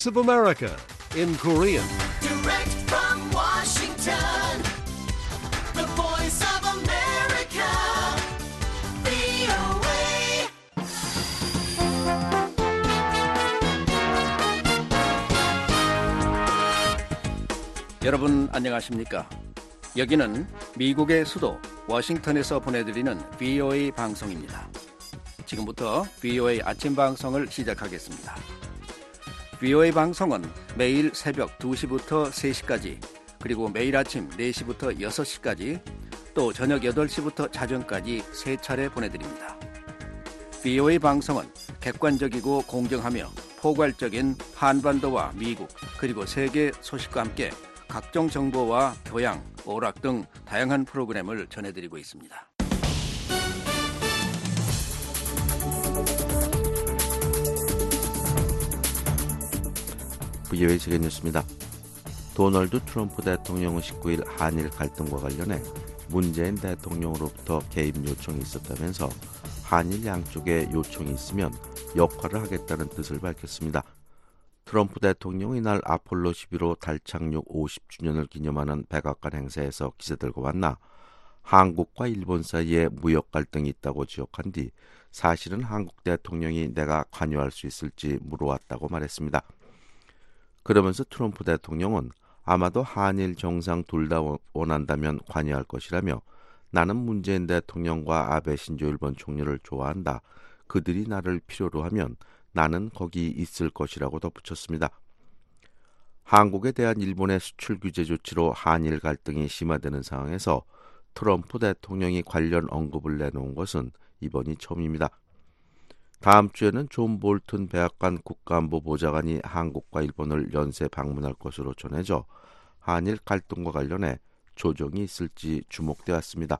of America in Korean. Direct from Washington, the voice of America, VOA. 여러분 안녕하십니까? 여기는 미국의 수도 워싱턴에서 보내드리는 VOA 방송입니다. 지금부터 VOA 아침 방송을 시작하겠습니다. VOA 방송은 매일 새벽 2시부터 3시까지, 그리고 매일 아침 4시부터 6시까지, 또 저녁 8시부터 자정까지 3차례 보내드립니다. VOA 방송은 객관적이고 공정하며 포괄적인 한반도와 미국, 그리고 세계 소식과 함께 각종 정보와 교양, 오락 등 다양한 프로그램을 전해드리고 있습니다. VOA 세계 뉴스입니다. 도널드 트럼프 대통령은 19일 한일 갈등과 관련해 문재인 대통령으로부터 개입 요청이 있었다면서 한일 양쪽에 요청이 있으면 역할을 하겠다는 뜻을 밝혔습니다. 트럼프 대통령이 이날 아폴로 11호 달 착륙 50주년을 기념하는 백악관 행사에서 기자들과 만나 한국과 일본 사이에 무역 갈등이 있다고 지적한 뒤 사실은 한국 대통령이 내가 관여할 수 있을지 물어왔다고 말했습니다. 그러면서 트럼프 대통령은 아마도 한일 정상 둘 다 원한다면 관여할 것이라며 나는 문재인 대통령과 아베 신조 일본 총리를 좋아한다. 그들이 나를 필요로 하면 나는 거기 있을 것이라고 덧붙였습니다. 한국에 대한 일본의 수출 규제 조치로 한일 갈등이 심화되는 상황에서 트럼프 대통령이 관련 언급을 내놓은 것은 이번이 처음입니다. 다음 주에는 존 볼튼 백악관 국가안보 보좌관이 한국과 일본을 연쇄 방문할 것으로 전해져 한일 갈등과 관련해 조정이 있을지 주목돼 왔습니다.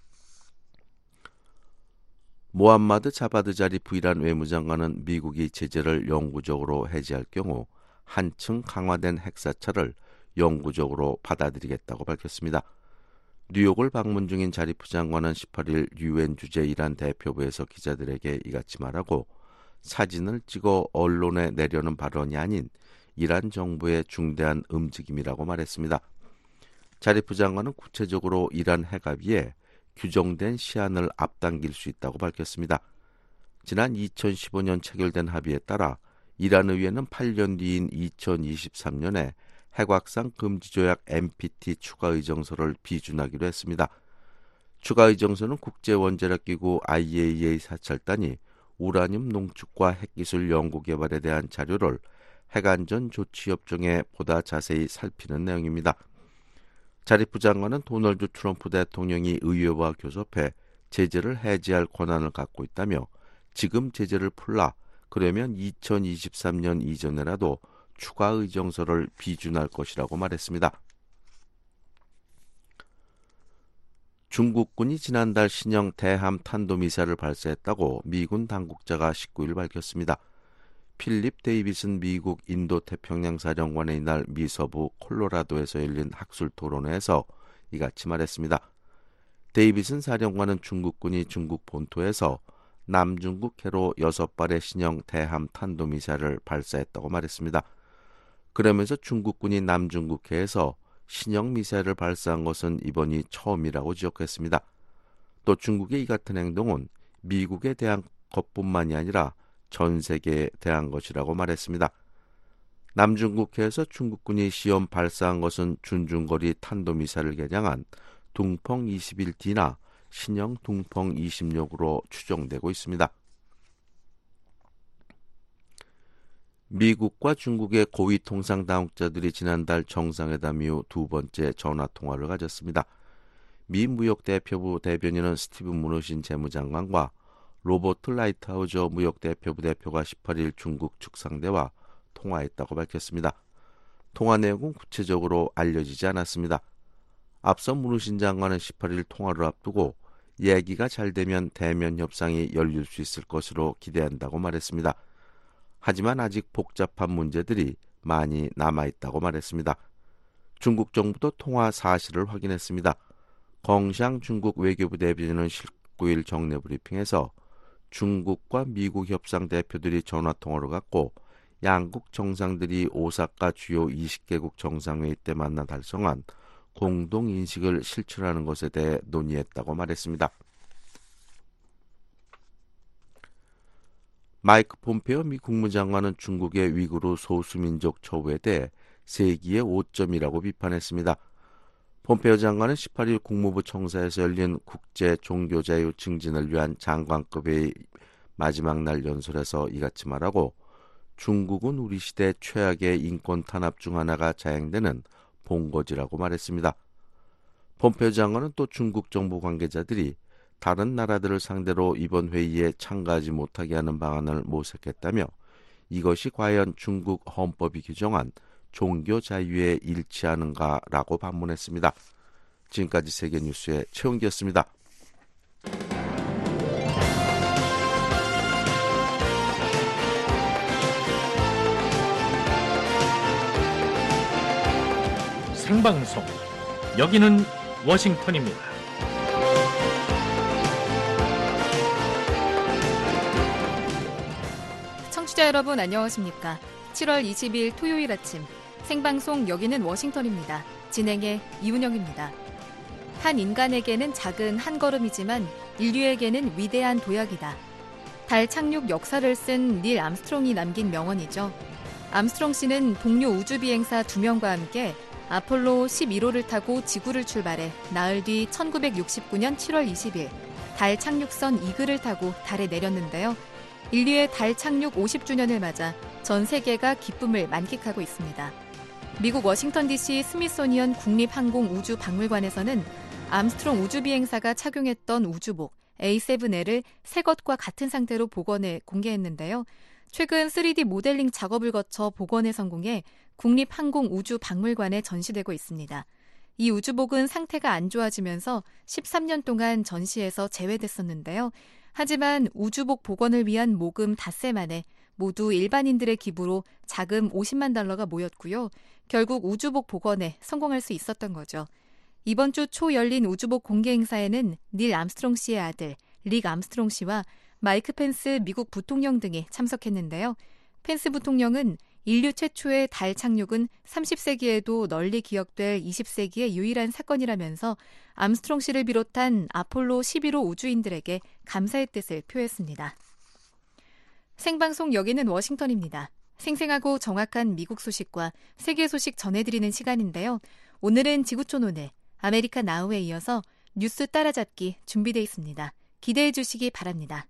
모함마드 자바드 자리프 이란 외무장관은 미국이 제재를 영구적으로 해제할 경우 한층 강화된 핵사찰을 영구적으로 받아들이겠다고 밝혔습니다. 뉴욕을 방문 중인 자리프 장관은 18일 유엔 주재 이란 대표부에서 기자들에게 이같이 말하고 사진을 찍어 언론에 내려는 발언이 아닌 이란 정부의 중대한 움직임이라고 말했습니다. 자리프 장관은 구체적으로 이란 핵합의에 규정된 시한을 앞당길 수 있다고 밝혔습니다. 지난 2015년 체결된 합의에 따라 이란 의회는 8년 뒤인 2023년에 핵확산 금지조약 NPT 추가 의정서를 비준하기로 했습니다. 추가 의정서는 국제원자력기구 IAEA 사찰단이 우라늄 농축과 핵기술 연구개발에 대한 자료를 핵안전조치협정에 보다 자세히 살피는 내용입니다. 자리프 장관은 도널드 트럼프 대통령이 의회와 교섭해 제재를 해제할 권한을 갖고 있다며 지금 제재를 풀라, 그러면 2023년 이전에라도 추가 의정서를 비준할 것이라고 말했습니다. 중국군이 지난달 신형 대함 탄도미사일을 발사했다고 미군 당국자가 19일 밝혔습니다. 필립 데이비슨 미국 인도태평양 사령관의 이날 미 서부 콜로라도에서 열린 학술 토론회에서 이같이 말했습니다. 데이비슨 사령관은 중국군이 중국 본토에서 남중국해로 6발의 신형 대함 탄도미사일을 발사했다고 말했습니다. 그러면서 중국군이 남중국해에서 신형 미사일을 발사한 것은 이번이 처음이라고 지적했습니다. 또 중국의 이 같은 행동은 미국에 대한 것뿐만이 아니라 전 세계에 대한 것이라고 말했습니다. 남중국해에서 중국군이 시험 발사한 것은 준중거리 탄도미사일을 개량한 둥펑 21D나 신형 둥펑 26으로 추정되고 있습니다. 미국과 중국의 고위 통상 당국자들이 지난달 정상회담 이후 두 번째 전화통화를 가졌습니다. 미 무역대표부 대변인은 스티븐 무누신 재무장관과 로버트 라이트하우저 무역대표부 대표가 18일 중국 측 상대와 통화했다고 밝혔습니다. 통화 내용은 구체적으로 알려지지 않았습니다. 앞서 무누신 장관은 18일 통화를 앞두고 얘기가 잘 되면 대면 협상이 열릴 수 있을 것으로 기대한다고 말했습니다. 하지만 아직 복잡한 문제들이 많이 남아있다고 말했습니다. 중국 정부도 통화 사실을 확인했습니다. 껑샹 중국 외교부 대변인은 19일 정례 브리핑에서 중국과 미국 협상 대표들이 전화통화를 갖고 양국 정상들이 오사카 주요 20개국 정상회의 때 만나 달성한 공동인식을 실천하는 것에 대해 논의했다고 말했습니다. 마이크 폼페오 미 국무장관은 중국의 위구르 소수민족 처우에 대해 세기의 오점이라고 비판했습니다. 폼페오 장관은 18일 국무부 청사에서 열린 국제 종교자유 증진을 위한 장관급의 마지막 날 연설에서 이같이 말하고 중국은 우리 시대 최악의 인권 탄압 중 하나가 자행되는 본거지라고 말했습니다. 폼페오 장관은 또 중국 정부 관계자들이 다른 나라들을 상대로 이번 회의에 참가하지 못하게 하는 방안을 모색했다며 이것이 과연 중국 헌법이 규정한 종교 자유에 일치하는가라고 반문했습니다. 지금까지 세계뉴스의 최홍기였습니다. 생방송 여기는 워싱턴입니다. 청취자 여러분 안녕하십니까? 7월 20일 토요일 아침 생방송 여기는 워싱턴입니다. 진행의 이은영입니다. 한 인간에게는 작은 한 걸음이지만 인류에게는 위대한 도약이다. 달 착륙 역사를 쓴 닐 암스트롱이 남긴 명언이죠. 암스트롱 씨는 동료 우주비행사 2명과 함께 아폴로 11호를 타고 지구를 출발해 나흘 뒤 1969년 7월 20일 달 착륙선 이글을 타고 달에 내렸는데요. 인류의 달 착륙 50주년을 맞아 전 세계가 기쁨을 만끽하고 있습니다. 미국 워싱턴 DC 스미소니언 국립항공우주박물관에서는 암스트롱 우주비행사가 착용했던 우주복 A7L을 새 것과 같은 상태로 복원해 공개했는데요. 최근 3D 모델링 작업을 거쳐 복원에 성공해 국립항공우주박물관에 전시되고 있습니다. 이 우주복은 상태가 안 좋아지면서 13년 동안 전시에서 제외됐었는데요. 하지만 우주복 복원을 위한 모금 닷새 만에 모두 일반인들의 기부로 자금 $500,000가 모였고요. 결국 우주복 복원에 성공할 수 있었던 거죠. 이번 주 초 열린 우주복 공개 행사에는 닐 암스트롱 씨의 아들 릭 암스트롱 씨와 마이크 펜스 미국 부통령 등이 참석했는데요. 펜스 부통령은 인류 최초의 달 착륙은 30세기에도 널리 기억될 20세기의 유일한 사건이라면서 암스트롱 씨를 비롯한 아폴로 11호 우주인들에게 감사의 뜻을 표했습니다. 생방송 여기는 워싱턴입니다. 생생하고 정확한 미국 소식과 세계 소식 전해드리는 시간인데요. 오늘은 지구촌 오늘, 아메리카 나우에 이어서 뉴스 따라잡기 준비되어 있습니다. 기대해 주시기 바랍니다.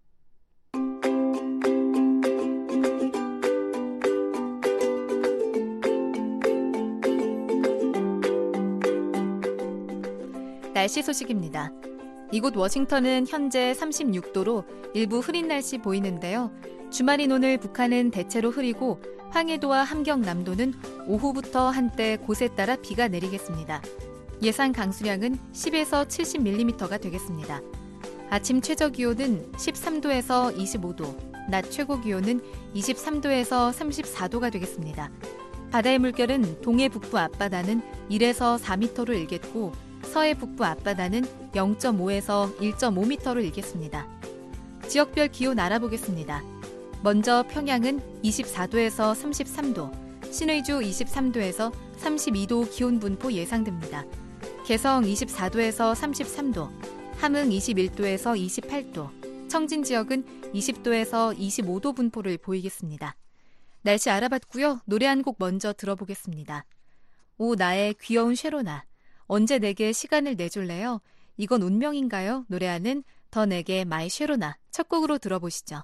날씨 소식입니다. 이곳 워싱턴은 현재 36도로 일부 흐린 날씨 보이는데요. 주말인 오늘 북한은 대체로 흐리고 황해도와 함경남도는 오후부터 한때 곳에 따라 비가 내리겠습니다. 예상 강수량은 10에서 70mm가 되겠습니다. 아침 최저 기온은 13도에서 25도, 낮 최고 기온은 23도에서 34도가 되겠습니다. 바다의 물결은 동해 북부 앞바다는 1에서 4m로 일겠고 서해 북부 앞바다는 0.5에서 1.5m로 일겠습니다. 지역별 기온 알아보겠습니다. 먼저 평양은 24도에서 33도, 신의주 23도에서 32도 기온 분포 예상됩니다. 개성 24도에서 33도, 함흥 21도에서 28도, 청진 지역은 20도에서 25도 분포를 보이겠습니다. 날씨 알아봤고요. 노래 한 곡 먼저 들어보겠습니다. 오 나의 귀여운 쉐로나, 언제 내게 시간을 내줄래요? 이건 운명인가요? 노래하는 더 내게 마이 쉐로나 첫 곡으로 들어보시죠.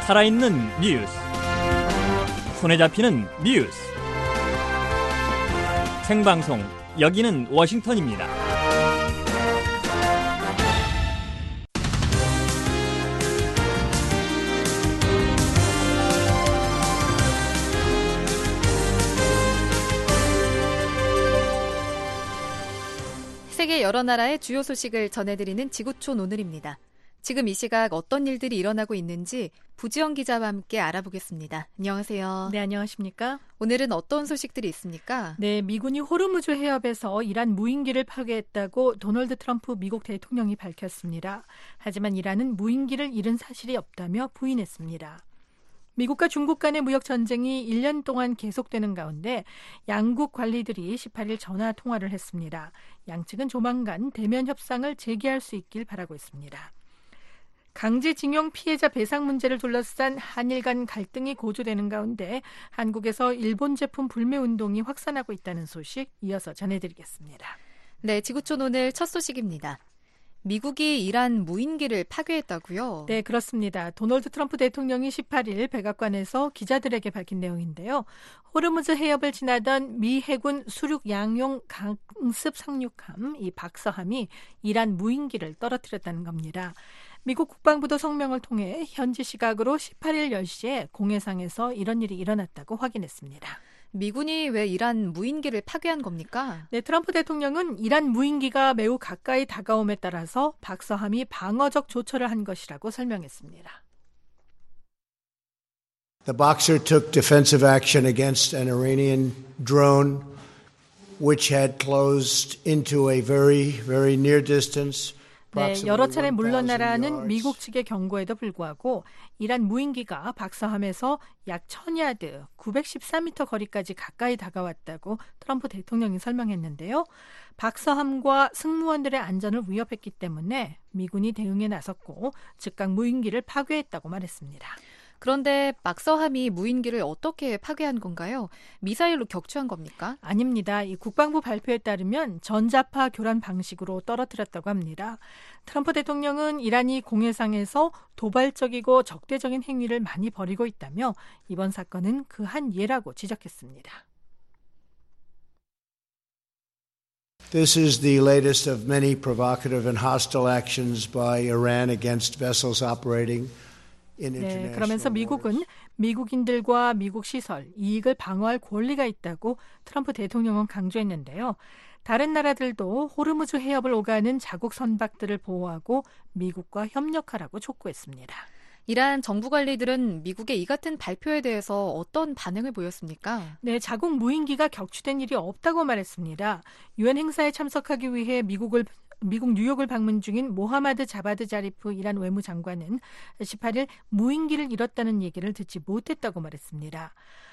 살아있는 뉴스, 손에 잡히는 뉴스, 생방송 여기는 워싱턴입니다. 세계 여러 나라의 주요 소식을 전해드리는 지구촌 오늘입니다. 지금 이 시각 어떤 일들이 일어나고 있는지 부지영 기자와 함께 알아보겠습니다. 안녕하세요. 네, 안녕하십니까? 오늘은 어떤 소식들이 있습니까? 네, 미군이 호르무즈 해협에서 이란 무인기를 파괴했다고 도널드 트럼프 미국 대통령이 밝혔습니다. 하지만 이란은 무인기를 잃은 사실이 없다며 부인했습니다. 미국과 중국 간의 무역 전쟁이 1년 동안 계속되는 가운데 양국 관리들이 18일 전화 통화를 했습니다. 양측은 조만간 대면 협상을 재개할 수 있길 바라고 있습니다. 강제징용 피해자 배상 문제를 둘러싼 한일 간 갈등이 고조되는 가운데 한국에서 일본 제품 불매 운동이 확산하고 있다는 소식 이어서 전해드리겠습니다. 네, 지구촌 오늘 첫 소식입니다. 미국이 이란 무인기를 파괴했다고요? 네, 그렇습니다. 도널드 트럼프 대통령이 18일 백악관에서 기자들에게 밝힌 내용인데요. 호르무즈 해협을 지나던 미 해군 수륙 양용 강습 상륙함, 이 박서함이 이란 무인기를 떨어뜨렸다는 겁니다. 미국 국방부도 성명을 통해 현지 시각으로 18일 10시에 공해상에서 이런 일이 일어났다고 확인했습니다. 미군이 왜 이란 무인기를 파괴한 겁니까? 네, 트럼프 대통령은 이란 무인기가 매우 가까이 다가옴에 따라서 박서함이 방어적 조처를 한 것이라고 설명했습니다. The boxer took defensive action against an Iranian drone which had closed into a very, very near distance. 네, 여러 차례 물러나라는 미국 측의 경고에도 불구하고 이란 무인기가 박서함에서 약 1000야드, 914m 거리까지 가까이 다가왔다고 트럼프 대통령이 설명했는데요. 박서함과 승무원들의 안전을 위협했기 때문에 미군이 대응에 나섰고 즉각 무인기를 파괴했다고 말했습니다. 그런데 박서함이 무인기를 어떻게 파괴한 건가요? 미사일로 격추한 겁니까? 아닙니다. 이 국방부 발표에 따르면 전자파 교란 방식으로 떨어뜨렸다고 합니다. 트럼프 대통령은 이란이 공해상에서 도발적이고 적대적인 행위를 많이 벌이고 있다며 이번 사건은 그 한 예라고 지적했습니다. This is the latest of many provocative and hostile actions by Iran against vessels operating. 네, 그러면서 미국은 미국인들과 미국 시설, 이익을 방어할 권리가 있다고 트럼프 대통령은 강조했는데요. 다른 나라들도 호르무즈 해협을 오가는 자국 선박들을 보호하고 미국과 협력하라고 촉구했습니다. 이란 정부 관리들은 미국의 이 같은 발표에 대해서 어떤 반응을 보였습니까? 네, 자국 무인기가 격추된 일이 없다고 말했습니다. 유엔 행사에 참석하기 위해 미국 뉴욕을 방문 중인 모하마드 자바드 자리프 이란 외무장관은 18일 무인기를 잃었다는 얘기를 듣지 못했다고 말했습니다.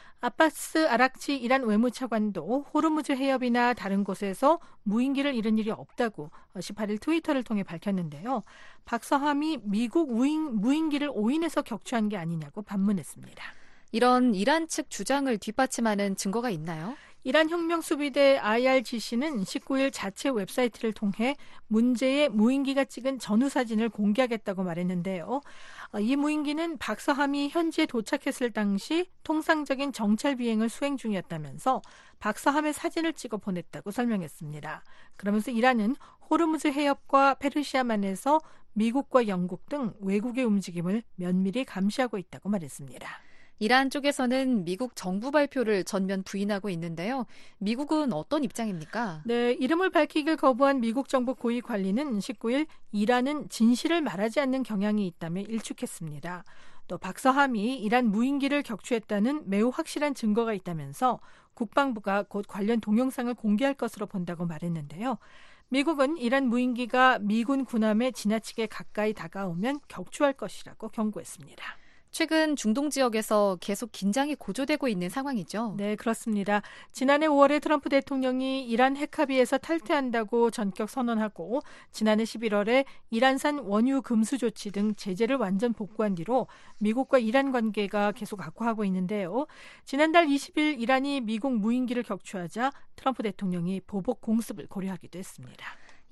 아바스 아락치 이란 외무차관도 호르무즈 해협이나 다른 곳에서 무인기를 잃은 일이 없다고 18일 트위터를 통해 밝혔는데요. 박서함이 미국 무인기를 오인해서 격추한 게 아니냐고 반문했습니다. 이런 이란 측 주장을 뒷받침하는 증거가 있나요? 이란 혁명수비대 IRGC는 19일 자체 웹사이트를 통해 문제의 무인기가 찍은 전후 사진을 공개하겠다고 말했는데요. 이 무인기는 박서함이 현지에 도착했을 당시 통상적인 정찰 비행을 수행 중이었다면서 박서함의 사진을 찍어 보냈다고 설명했습니다. 그러면서 이란은 호르무즈 해협과 페르시아만에서 미국과 영국 등 외국의 움직임을 면밀히 감시하고 있다고 말했습니다. 이란 쪽에서는 미국 정부 발표를 전면 부인하고 있는데요. 미국은 어떤 입장입니까? 네, 이름을 밝히길 거부한 미국 정부 고위 관리는 19일 이란은 진실을 말하지 않는 경향이 있다며 일축했습니다. 또 박서함이 이란 무인기를 격추했다는 매우 확실한 증거가 있다면서 국방부가 곧 관련 동영상을 공개할 것으로 본다고 말했는데요. 미국은 이란 무인기가 미군 군함에 지나치게 가까이 다가오면 격추할 것이라고 경고했습니다. 최근 중동 지역에서 계속 긴장이 고조되고 있는 상황이죠. 네, 그렇습니다. 지난해 5월에 트럼프 대통령이 이란 핵합의에서 탈퇴한다고 전격 선언하고 지난해 11월에 이란산 원유 금수 조치 등 제재를 완전 복구한 뒤로 미국과 이란 관계가 계속 악화하고 있는데요. 지난달 20일 이란이 미국 무인기를 격추하자 트럼프 대통령이 보복 공습을 고려하기도 했습니다.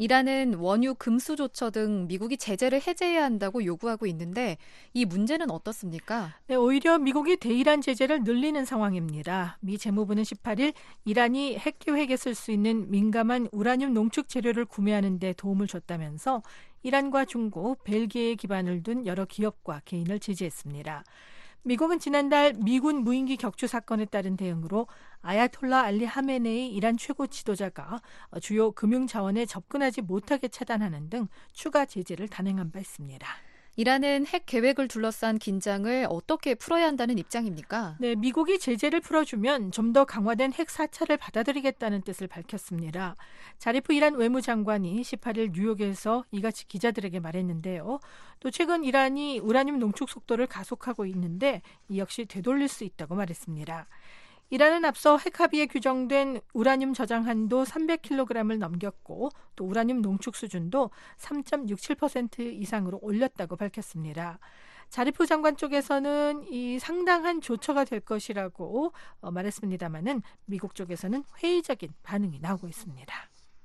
이란은 원유, 금수 조처 등 미국이 제재를 해제해야 한다고 요구하고 있는데 이 문제는 어떻습니까? 네, 오히려 미국이 대이란 제재를 늘리는 상황입니다. 미 재무부는 18일 이란이 핵 계획에 쓸 수 있는 민감한 우라늄 농축 재료를 구매하는 데 도움을 줬다면서 이란과 중국, 벨기에에 기반을 둔 여러 기업과 개인을 제재했습니다. 미국은 지난달 미군 무인기 격추 사건에 따른 대응으로 아야톨라 알리 하메네이 이란 최고 지도자가 주요 금융 자원에 접근하지 못하게 차단하는 등 추가 제재를 단행한 바 있습니다. 이란은 핵 계획을 둘러싼 긴장을 어떻게 풀어야 한다는 입장입니까? 네, 미국이 제재를 풀어주면 좀 더 강화된 핵 사찰을 받아들이겠다는 뜻을 밝혔습니다. 자리프 이란 외무장관이 18일 뉴욕에서 이같이 기자들에게 말했는데요. 또 최근 이란이 우라늄 농축 속도를 가속하고 있는데 이 역시 되돌릴 수 있다고 말했습니다. 이란은 앞서 핵 합의에 규정된 우라늄 저장 한도 300kg을 넘겼고 또 우라늄 농축 수준도 3.67% 이상으로 올렸다고 밝혔습니다. 자리프 장관 쪽에서는 이 상당한 조처가 될 것이라고 말했습니다마는 미국 쪽에서는 회의적인 반응이 나오고 있습니다.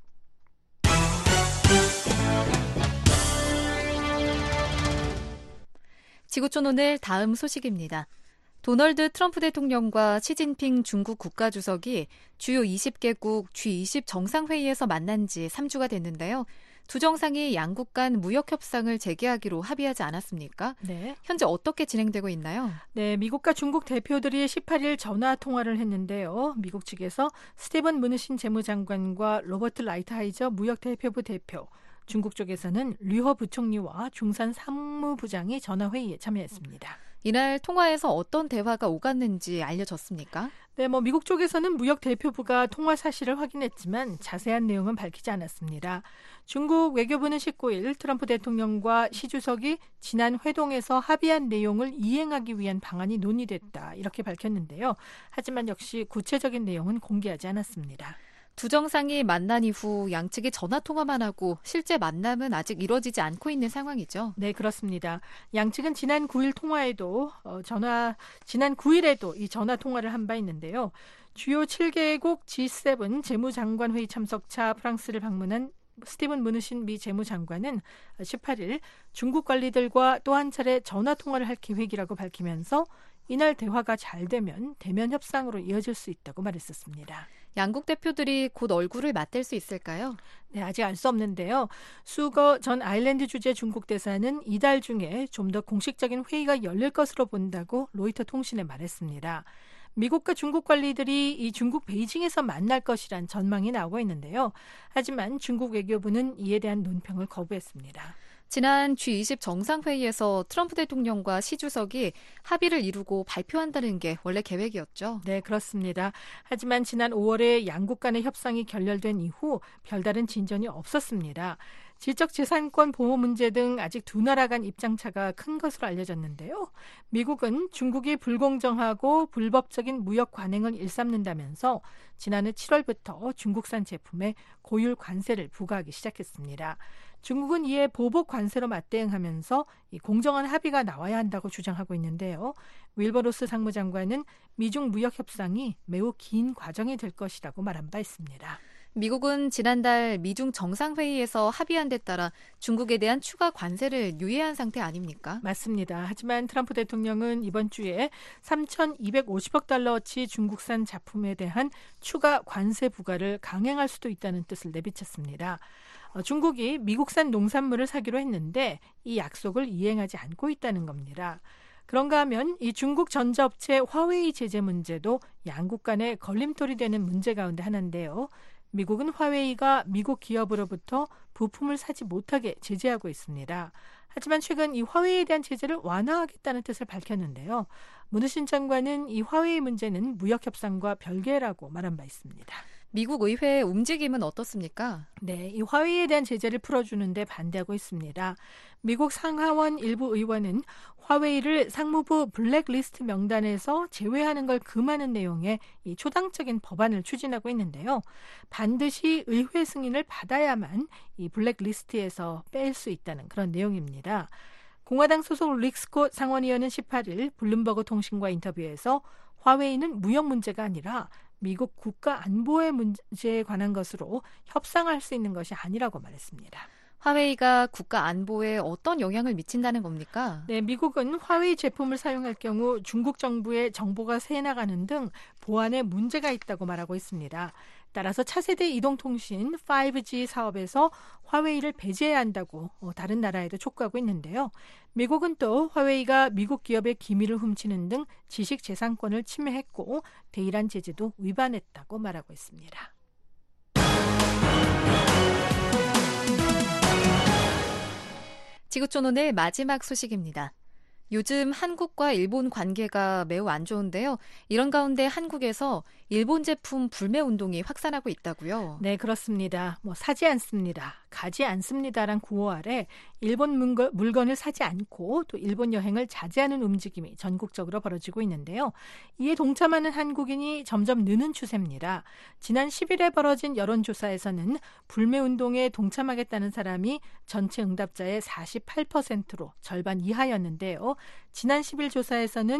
지구촌 오늘 다음 소식입니다. 도널드 트럼프 대통령과 시진핑 중국 국가주석이 주요 20개국 G20 정상회의에서 만난 지 3주가 됐는데요. 두 정상이 양국 간 무역 협상을 재개하기로 합의하지 않았습니까? 네. 현재 어떻게 진행되고 있나요? 네, 미국과 중국 대표들이 18일 전화 통화를 했는데요. 미국 측에서 스티븐 무누신 재무장관과 로버트 라이트하이저 무역대표부 대표, 중국 쪽에서는 류허 부총리와 중산 상무부장이 전화회의에 참여했습니다. 이날 통화에서 어떤 대화가 오갔는지 알려졌습니까? 네, 미국 쪽에서는 무역 대표부가 통화 사실을 확인했지만 자세한 내용은 밝히지 않았습니다. 중국 외교부는 19일 트럼프 대통령과 시 주석이 지난 회동에서 합의한 내용을 이행하기 위한 방안이 논의됐다 이렇게 밝혔는데요. 하지만 역시 구체적인 내용은 공개하지 않았습니다. 두 정상이 만난 이후 양측이 전화통화만 하고 실제 만남은 아직 이루어지지 않고 있는 상황이죠. 네, 그렇습니다. 양측은 지난 9일 통화에도 지난 9일에도 이 전화 통화를 한 바 있는데요. 주요 7개국 G7 재무장관 회의 참석차 프랑스를 방문한 스티븐 무누신 미 재무장관은 18일 중국 관리들과 또 한 차례 전화 통화를 할 계획이라고 밝히면서 이날 대화가 잘 되면 대면 협상으로 이어질 수 있다고 말했었습니다. 양국 대표들이 곧 얼굴을 맞댈 수 있을까요? 네, 아직 알 수 없는데요. 수거 전 아일랜드 주재 중국 대사는 이달 중에 좀 더 공식적인 회의가 열릴 것으로 본다고 로이터 통신에 말했습니다. 미국과 중국 관리들이 이 중국 베이징에서 만날 것이란 전망이 나오고 있는데요. 하지만 중국 외교부는 이에 대한 논평을 거부했습니다. 지난 G20 정상회의에서 트럼프 대통령과 시 주석이 합의를 이루고 발표한다는 게 원래 계획이었죠. 네, 그렇습니다. 하지만 지난 5월에 양국 간의 협상이 결렬된 이후 별다른 진전이 없었습니다. 지적재산권 보호 문제 등 아직 두 나라 간 입장차가 큰 것으로 알려졌는데요. 미국은 중국이 불공정하고 불법적인 무역 관행을 일삼는다면서 지난해 7월부터 중국산 제품에 고율 관세를 부과하기 시작했습니다. 중국은 이에 보복 관세로 맞대응하면서 이 공정한 합의가 나와야 한다고 주장하고 있는데요. 윌버 로스 상무장관은 미중 무역 협상이 매우 긴 과정이 될 것이라고 말한 바 있습니다. 미국은 지난달 미중 정상회의에서 합의한 데 따라 중국에 대한 추가 관세를 유예한 상태 아닙니까? 맞습니다. 하지만 트럼프 대통령은 이번 주에 3,250억 달러어치 중국산 제품에 대한 추가 관세 부과를 강행할 수도 있다는 뜻을 내비쳤습니다. 중국이 미국산 농산물을 사기로 했는데 이 약속을 이행하지 않고 있다는 겁니다. 그런가 하면 이 중국 전자업체 화웨이 제재 문제도 양국 간에 걸림돌이 되는 문제 가운데 하나인데요. 미국은 화웨이가 미국 기업으로부터 부품을 사지 못하게 제재하고 있습니다. 하지만 최근 이 화웨이에 대한 제재를 완화하겠다는 뜻을 밝혔는데요. 무누신 장관은 이 화웨이 문제는 무역 협상과 별개라고 말한 바 있습니다. 미국 의회의 움직임은 어떻습니까? 네, 이 화웨이에 대한 제재를 풀어주는데 반대하고 있습니다. 미국 상하원 일부 의원은 화웨이를 상무부 블랙리스트 명단에서 제외하는 걸 금하는 내용의 이 초당적인 법안을 추진하고 있는데요. 반드시 의회 승인을 받아야만 이 블랙리스트에서 뺄 수 있다는 그런 내용입니다. 공화당 소속 릭 스콧 상원의원은 18일 블룸버그 통신과 인터뷰에서 화웨이는 무역 문제가 아니라 미국 국가 안보의 문제에 관한 것으로 협상할 수 있는 것이 아니라고 말했습니다. 화웨이가 국가 안보에 어떤 영향을 미친다는 겁니까? 네, 미국은 화웨이 제품을 사용할 경우 중국 정부의 정보가 새나가는 등 보안에 문제가 있다고 말하고 있습니다. 따라서 차세대 이동통신 5G 사업에서 화웨이를 배제해야 한다고 다른 나라에도 촉구하고 있는데요. 미국은 또 화웨이가 미국 기업의 기밀을 훔치는 등 지식재산권을 침해했고 대이란 제재도 위반했다고 말하고 있습니다. 지구촌 오늘 마지막 소식입니다. 요즘 한국과 일본 관계가 매우 안 좋은데요. 이런 가운데 한국에서 일본 제품 불매 운동이 확산하고 있다고요? 네, 그렇습니다. 사지 않습니다. 가지 않습니다란 구호 아래 일본 물건을 사지 않고 또 일본 여행을 자제하는 움직임이 전국적으로 벌어지고 있는데요. 이에 동참하는 한국인이 점점 느는 추세입니다. 지난 10일에 벌어진 여론조사에서는 불매운동에 동참하겠다는 사람이 전체 응답자의 48%로 절반 이하였는데요. 지난 10일 조사에서는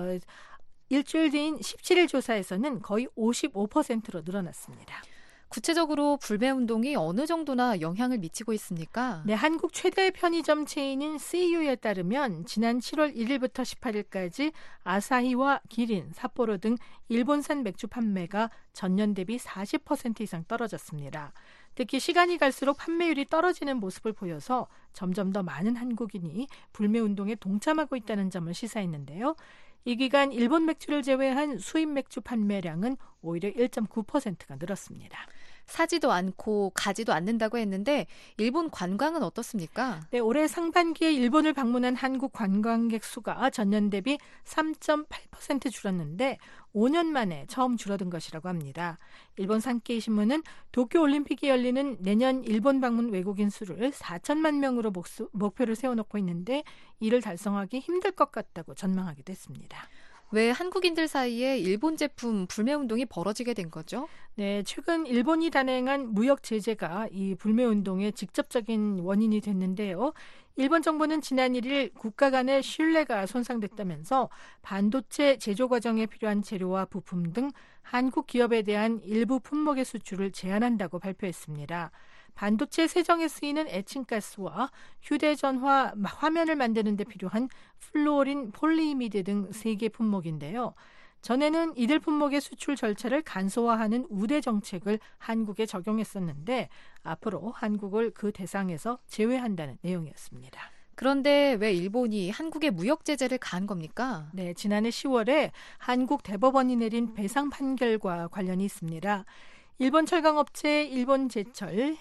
일주일 뒤인 17일 조사에서는 거의 55%로 늘어났습니다. 구체적으로 불매운동이 어느 정도나 영향을 미치고 있습니까? 네, 한국 최대 편의점 체인인 CU에 따르면 지난 7월 1일부터 18일까지 아사히와 기린, 삿포로 등 일본산 맥주 판매가 전년 대비 40% 이상 떨어졌습니다. 특히 시간이 갈수록 판매율이 떨어지는 모습을 보여서 점점 더 많은 한국인이 불매운동에 동참하고 있다는 점을 시사했는데요. 이 기간 일본 맥주를 제외한 수입 맥주 판매량은 오히려 1.9%가 늘었습니다. 사지도 않고 가지도 않는다고 했는데 일본 관광은 어떻습니까? 네, 올해 상반기에 일본을 방문한 한국 관광객 수가 전년 대비 3.8% 줄었는데 5년 만에 처음 줄어든 것이라고 합니다. 일본 산케이 신문은 도쿄올림픽이 열리는 내년 일본 방문 외국인 수를 4천만 명으로 목표를 세워놓고 있는데 이를 달성하기 힘들 것 같다고 전망하기도 했습니다. 왜 한국인들 사이에 일본 제품 불매운동이 벌어지게 된 거죠? 네, 최근 일본이 단행한 무역 제재가 이 불매운동의 직접적인 원인이 됐는데요. 일본 정부는 지난 1일 국가 간의 신뢰가 손상됐다면서 반도체 제조 과정에 필요한 재료와 부품 등 한국 기업에 대한 일부 품목의 수출을 제한한다고 발표했습니다. 반도체 세정에 쓰이는 에칭가스와 휴대전화 화면을 만드는 데 필요한 플루오린 폴리이미드 등 3개 품목인데요. 전에는 이들 품목의 수출 절차를 간소화하는 우대 정책을 한국에 적용했었는데 앞으로 한국을 그 대상에서 제외한다는 내용이었습니다. 그런데 왜 일본이 한국에 무역 제재를 가한 겁니까? 네, 지난해 10월에 한국 대법원이 내린 배상 판결과 관련이 있습니다. 일본 철강업체 일본제철,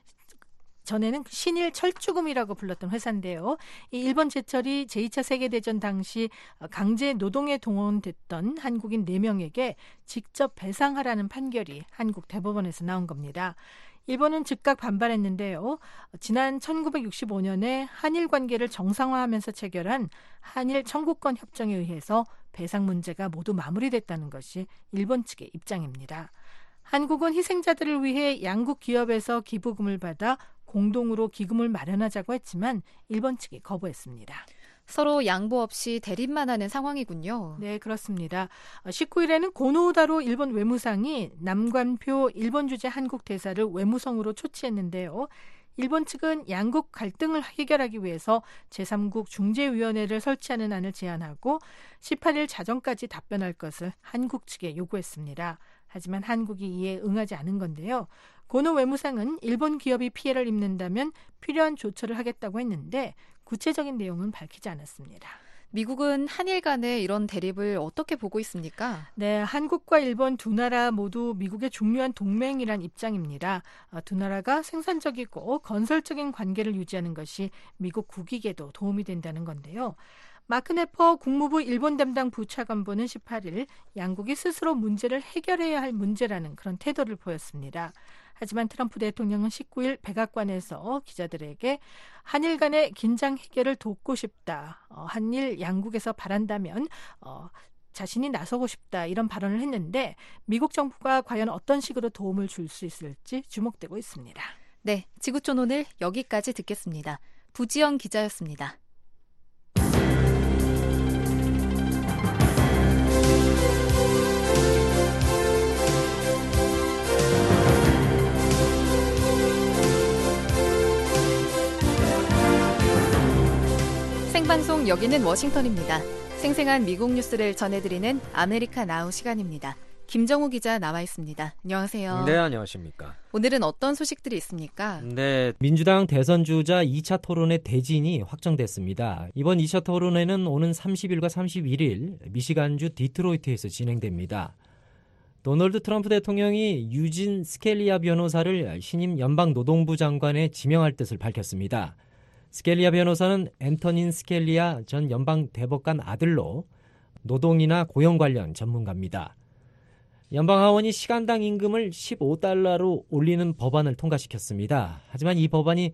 전에는 신일 철주금이라고 불렀던 회사인데요. 이 일본제철이 제2차 세계대전 당시 강제 노동에 동원됐던 한국인 4명에게 직접 배상하라는 판결이 한국 대법원에서 나온 겁니다. 일본은 즉각 반발했는데요. 지난 1965년에 한일 관계를 정상화하면서 체결한 한일 청구권 협정에 의해서 배상 문제가 모두 마무리됐다는 것이 일본 측의 입장입니다. 한국은 희생자들을 위해 양국 기업에서 기부금을 받아 공동으로 기금을 마련하자고 했지만 일본 측이 거부했습니다. 서로 양보 없이 대립만 하는 상황이군요. 네, 그렇습니다. 19일에는 고노우다로 일본 외무상이 남관표 일본 주재 한국 대사를 외무성으로 초치했는데요. 일본 측은 양국 갈등을 해결하기 위해서 제3국 중재위원회를 설치하는 안을 제안하고 18일 자정까지 답변할 것을 한국 측에 요구했습니다. 하지만 한국이 이에 응하지 않은 건데요. 고노 외무상은 일본 기업이 피해를 입는다면 필요한 조처를 하겠다고 했는데 구체적인 내용은 밝히지 않았습니다. 미국은 한일 간의 이런 대립을 어떻게 보고 있습니까? 네, 한국과 일본 두 나라 모두 미국의 중요한 동맹이란 입장입니다. 두 나라가 생산적이고 건설적인 관계를 유지하는 것이 미국 국익에도 도움이 된다는 건데요. 마크 네퍼 국무부 일본 담당 부차관보는 18일 양국이 스스로 문제를 해결해야 할 문제라는 그런 태도를 보였습니다. 하지만 트럼프 대통령은 19일 백악관에서 기자들에게 한일 간의 긴장 해결을 돕고 싶다. 한일 양국에서 바란다면 자신이 나서고 싶다. 이런 발언을 했는데 미국 정부가 과연 어떤 식으로 도움을 줄 수 있을지 주목되고 있습니다. 네, 지구촌 오늘 여기까지 듣겠습니다. 부지영 기자였습니다. 생방송 여기는 워싱턴입니다. 생생한 미국 뉴스를 전해드리는 아메리카 나우 시간입니다. 김정우 기자 나와 있습니다. 안녕하세요. 네, 안녕하십니까. 오늘은 어떤 소식들이 있습니까? 네, 민주당 대선 주자 2차 토론의 대진이 확정됐습니다. 이번 2차 토론회는 오는 30일과 31일 미시간주 디트로이트에서 진행됩니다. 도널드 트럼프 대통령이 유진 스켈리아 변호사를 신임 연방노동부 장관에 지명할 뜻을 밝혔습니다. 스켈리아 변호사는 앤토닌 스켈리아 전 연방 대법관 아들로 노동이나 고용 관련 전문가입니다. 연방 하원이 시간당 임금을 $15로 올리는 법안을 통과시켰습니다. 하지만 이 법안이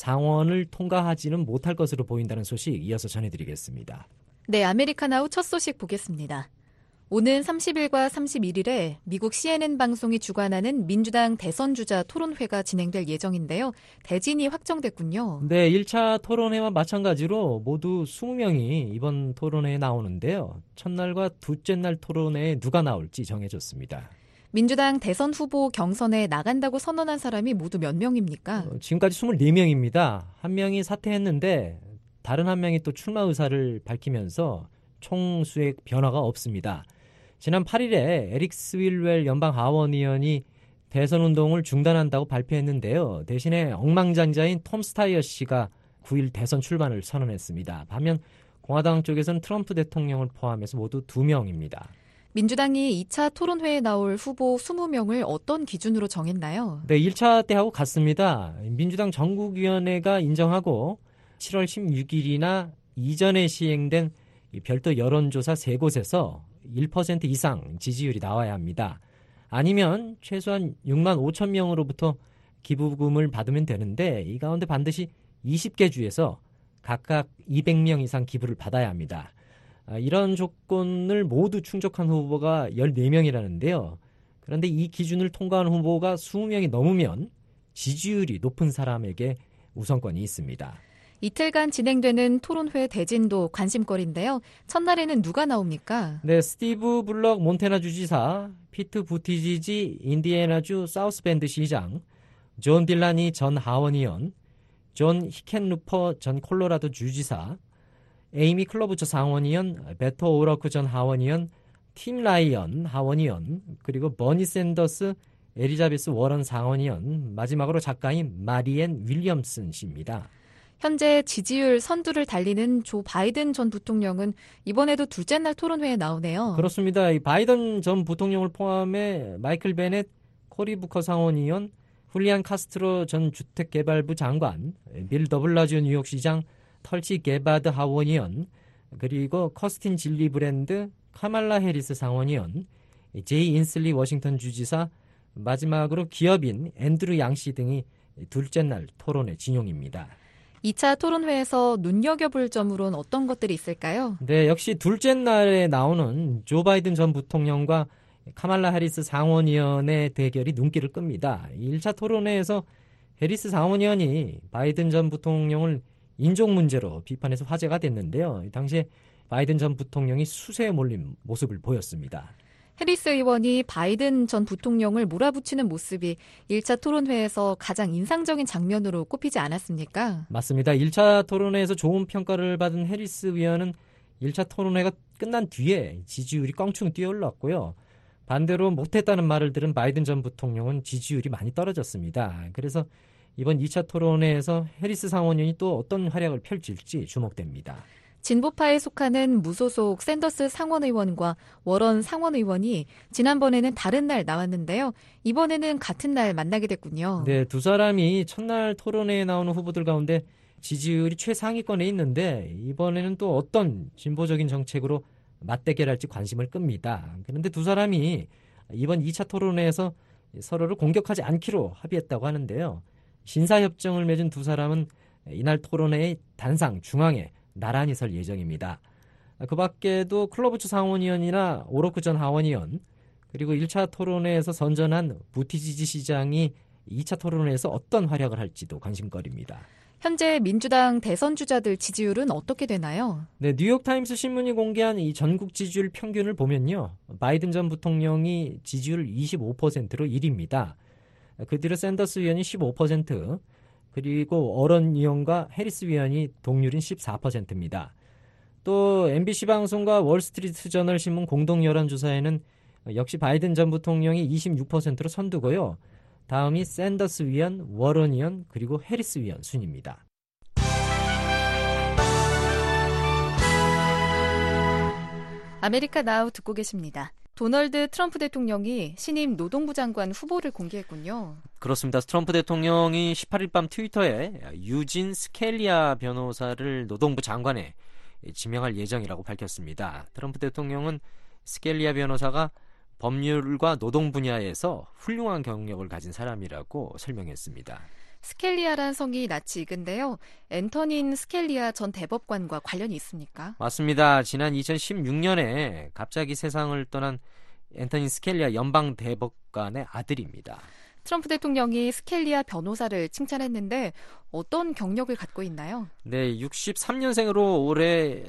상원을 통과하지는 못할 것으로 보인다는 소식 이어서 전해드리겠습니다. 네, 아메리카나우 첫 소식 보겠습니다. 오는 30일과 31일에 미국 CNN 방송이 주관하는 민주당 대선 주자 토론회가 진행될 예정인데요. 대진이 확정됐군요. 네, 1차 토론회와 마찬가지로 모두 20명이 이번 토론회에 나오는데요. 첫날과 둘째 날 토론회에 누가 나올지 정해졌습니다. 민주당 대선 후보 경선에 나간다고 선언한 사람이 모두 몇 명입니까? 지금까지 24명입니다. 한 명이 사퇴했는데 다른 한 명이 또 출마 의사를 밝히면서 총 수의 변화가 없습니다. 지난 8일에 에릭 스윌웰 연방 하원 의원이 대선 운동을 중단한다고 발표했는데요. 대신에 억망장자인 톰 스타이어 씨가 9일 대선 출마를 선언했습니다. 반면 공화당 쪽에서는 트럼프 대통령을 포함해서 모두 2명입니다. 민주당이 2차 토론회에 나올 후보 20명을 어떤 기준으로 정했나요? 네, 1차 때하고 같습니다. 민주당 전국위원회가 인정하고 7월 16일이나 이전에 시행된 별도 여론조사 3곳에서 1% 이상 지지율이 나와야 합니다. 아니면 최소한 6만 5천 명으로부터 기부금을 받으면 되는데 이 가운데 반드시 20개 주에서 각각 200명 이상 기부를 받아야 합니다. 이런 조건을 모두 충족한 후보가 14명이라는데요. 그런데 이 기준을 통과한 후보가 20명이 넘으면 지지율이 높은 사람에게 우선권이 있습니다. 이틀간 진행되는 토론회 대진도 관심거리인데요. 첫날에는 누가 나옵니까? 네, 스티브 블럭 몬태나 주지사, 피트 부티지지 인디애나주 사우스밴드 시장, 존 딜라니 전 하원 의원, 존 히켄루퍼 전 콜로라도 주지사, 에이미 클로부처 상원의원, 베토 오러크 전 하원 의원, 팀 라이언 하원 의원, 그리고 버니 샌더스, 엘리자베스 워런 상원 의원, 마지막으로 작가인 마리앤 윌리엄슨 씨입니다. 현재 지지율 선두를 달리는 조 바이든 전 부통령은 이번에도 둘째 날 토론회에 나오네요. 그렇습니다. 이 바이든 전 부통령을 포함해 마이클 베넷, 코리 부커 상원의원, 훌리안 카스트로 전 주택개발부 장관, 빌 더블라지오 뉴욕시장, 털치 게바드 하원의원, 그리고 커스틴 질리브랜드, 카말라 해리스 상원의원, 제이 인슬리 워싱턴 주지사, 마지막으로 기업인 앤드루 양씨 등이 둘째 날 토론회 진용입니다. 2차 토론회에서 눈여겨볼 점으로는 어떤 것들이 있을까요? 네, 역시 둘째 날에 나오는 조 바이든 전 부통령과 카말라 해리스 상원의원의 대결이 눈길을 끕니다. 1차 토론회에서 해리스 상원의원이 바이든 전 부통령을 인종 문제로 비판해서 화제가 됐는데요. 당시에 바이든 전 부통령이 수세에 몰린 모습을 보였습니다. 해리스 의원이 바이든 전 부통령을 몰아붙이는 모습이 1차 토론회에서 가장 인상적인 장면으로 꼽히지 않았습니까? 맞습니다. 1차 토론회에서 좋은 평가를 받은 해리스 의원은 1차 토론회가 끝난 뒤에 지지율이 껑충 뛰어올랐고요. 반대로 못했다는 말을 들은 바이든 전 부통령은 지지율이 많이 떨어졌습니다. 그래서 이번 2차 토론회에서 해리스 상원의원이 또 어떤 활약을 펼칠지 주목됩니다. 진보파에 속하는 무소속 샌더스 상원의원과 워런 상원의원이 지난번에는 다른 날 나왔는데요. 이번에는 같은 날 만나게 됐군요. 네, 두 사람이 첫날 토론회에 나오는 후보들 가운데 지지율이 최상위권에 있는데 이번에는 또 어떤 진보적인 정책으로 맞대결할지 관심을 끕니다. 그런데 두 사람이 이번 2차 토론회에서 서로를 공격하지 않기로 합의했다고 하는데요. 신사협정을 맺은 두 사람은 이날 토론회의 단상 중앙에 나란히 설 예정입니다. 그 밖에도 클로부처 상원의원이나 오로크 전 하원의원, 그리고 1차 토론회에서 선전한 부티지지 시장이 2차 토론회에서 어떤 활약을 할지도 관심거리입니다. 현재 민주당 대선 주자들 지지율은 어떻게 되나요? 네, 뉴욕타임스 신문이 공개한 이 전국 지지율 평균을 보면요. 바이든 전 부통령이 지지율 25%로 1위입니다. 그 뒤로 샌더스 의원이 15%, 그리고 워런 의원과 해리스 의원이 동률인 14%입니다. 또 MBC 방송과 월스트리트 저널 신문 공동 여론조사에는 역시 바이든 전 부통령이 26%로 선두고요. 다음이 샌더스 위원, 워런 위원, 그리고 해리스 위원 순입니다. 아메리카 나우 듣고 계십니다. 도널드 트럼프 대통령이 신임 노동부 장관 후보를 공개했군요. 그렇습니다. 트럼프 대통령이 18일 밤 트위터에 유진 스켈리아 변호사를 노동부 장관에 지명할 예정이라고 밝혔습니다. 트럼프 대통령은 스켈리아 변호사가 법률과 노동 분야에서 훌륭한 경력을 가진 사람이라고 설명했습니다. 스켈리아란 성이 낯이 익은데요. 앤토닌 스켈리아 전 대법관과 관련이 있습니까? 맞습니다. 지난 2016년에 갑자기 세상을 떠난 앤토닌 스켈리아 연방 대법관의 아들입니다. 트럼프 대통령이 스켈리아 변호사를 칭찬했는데 어떤 경력을 갖고 있나요? 네, 63년생으로 올해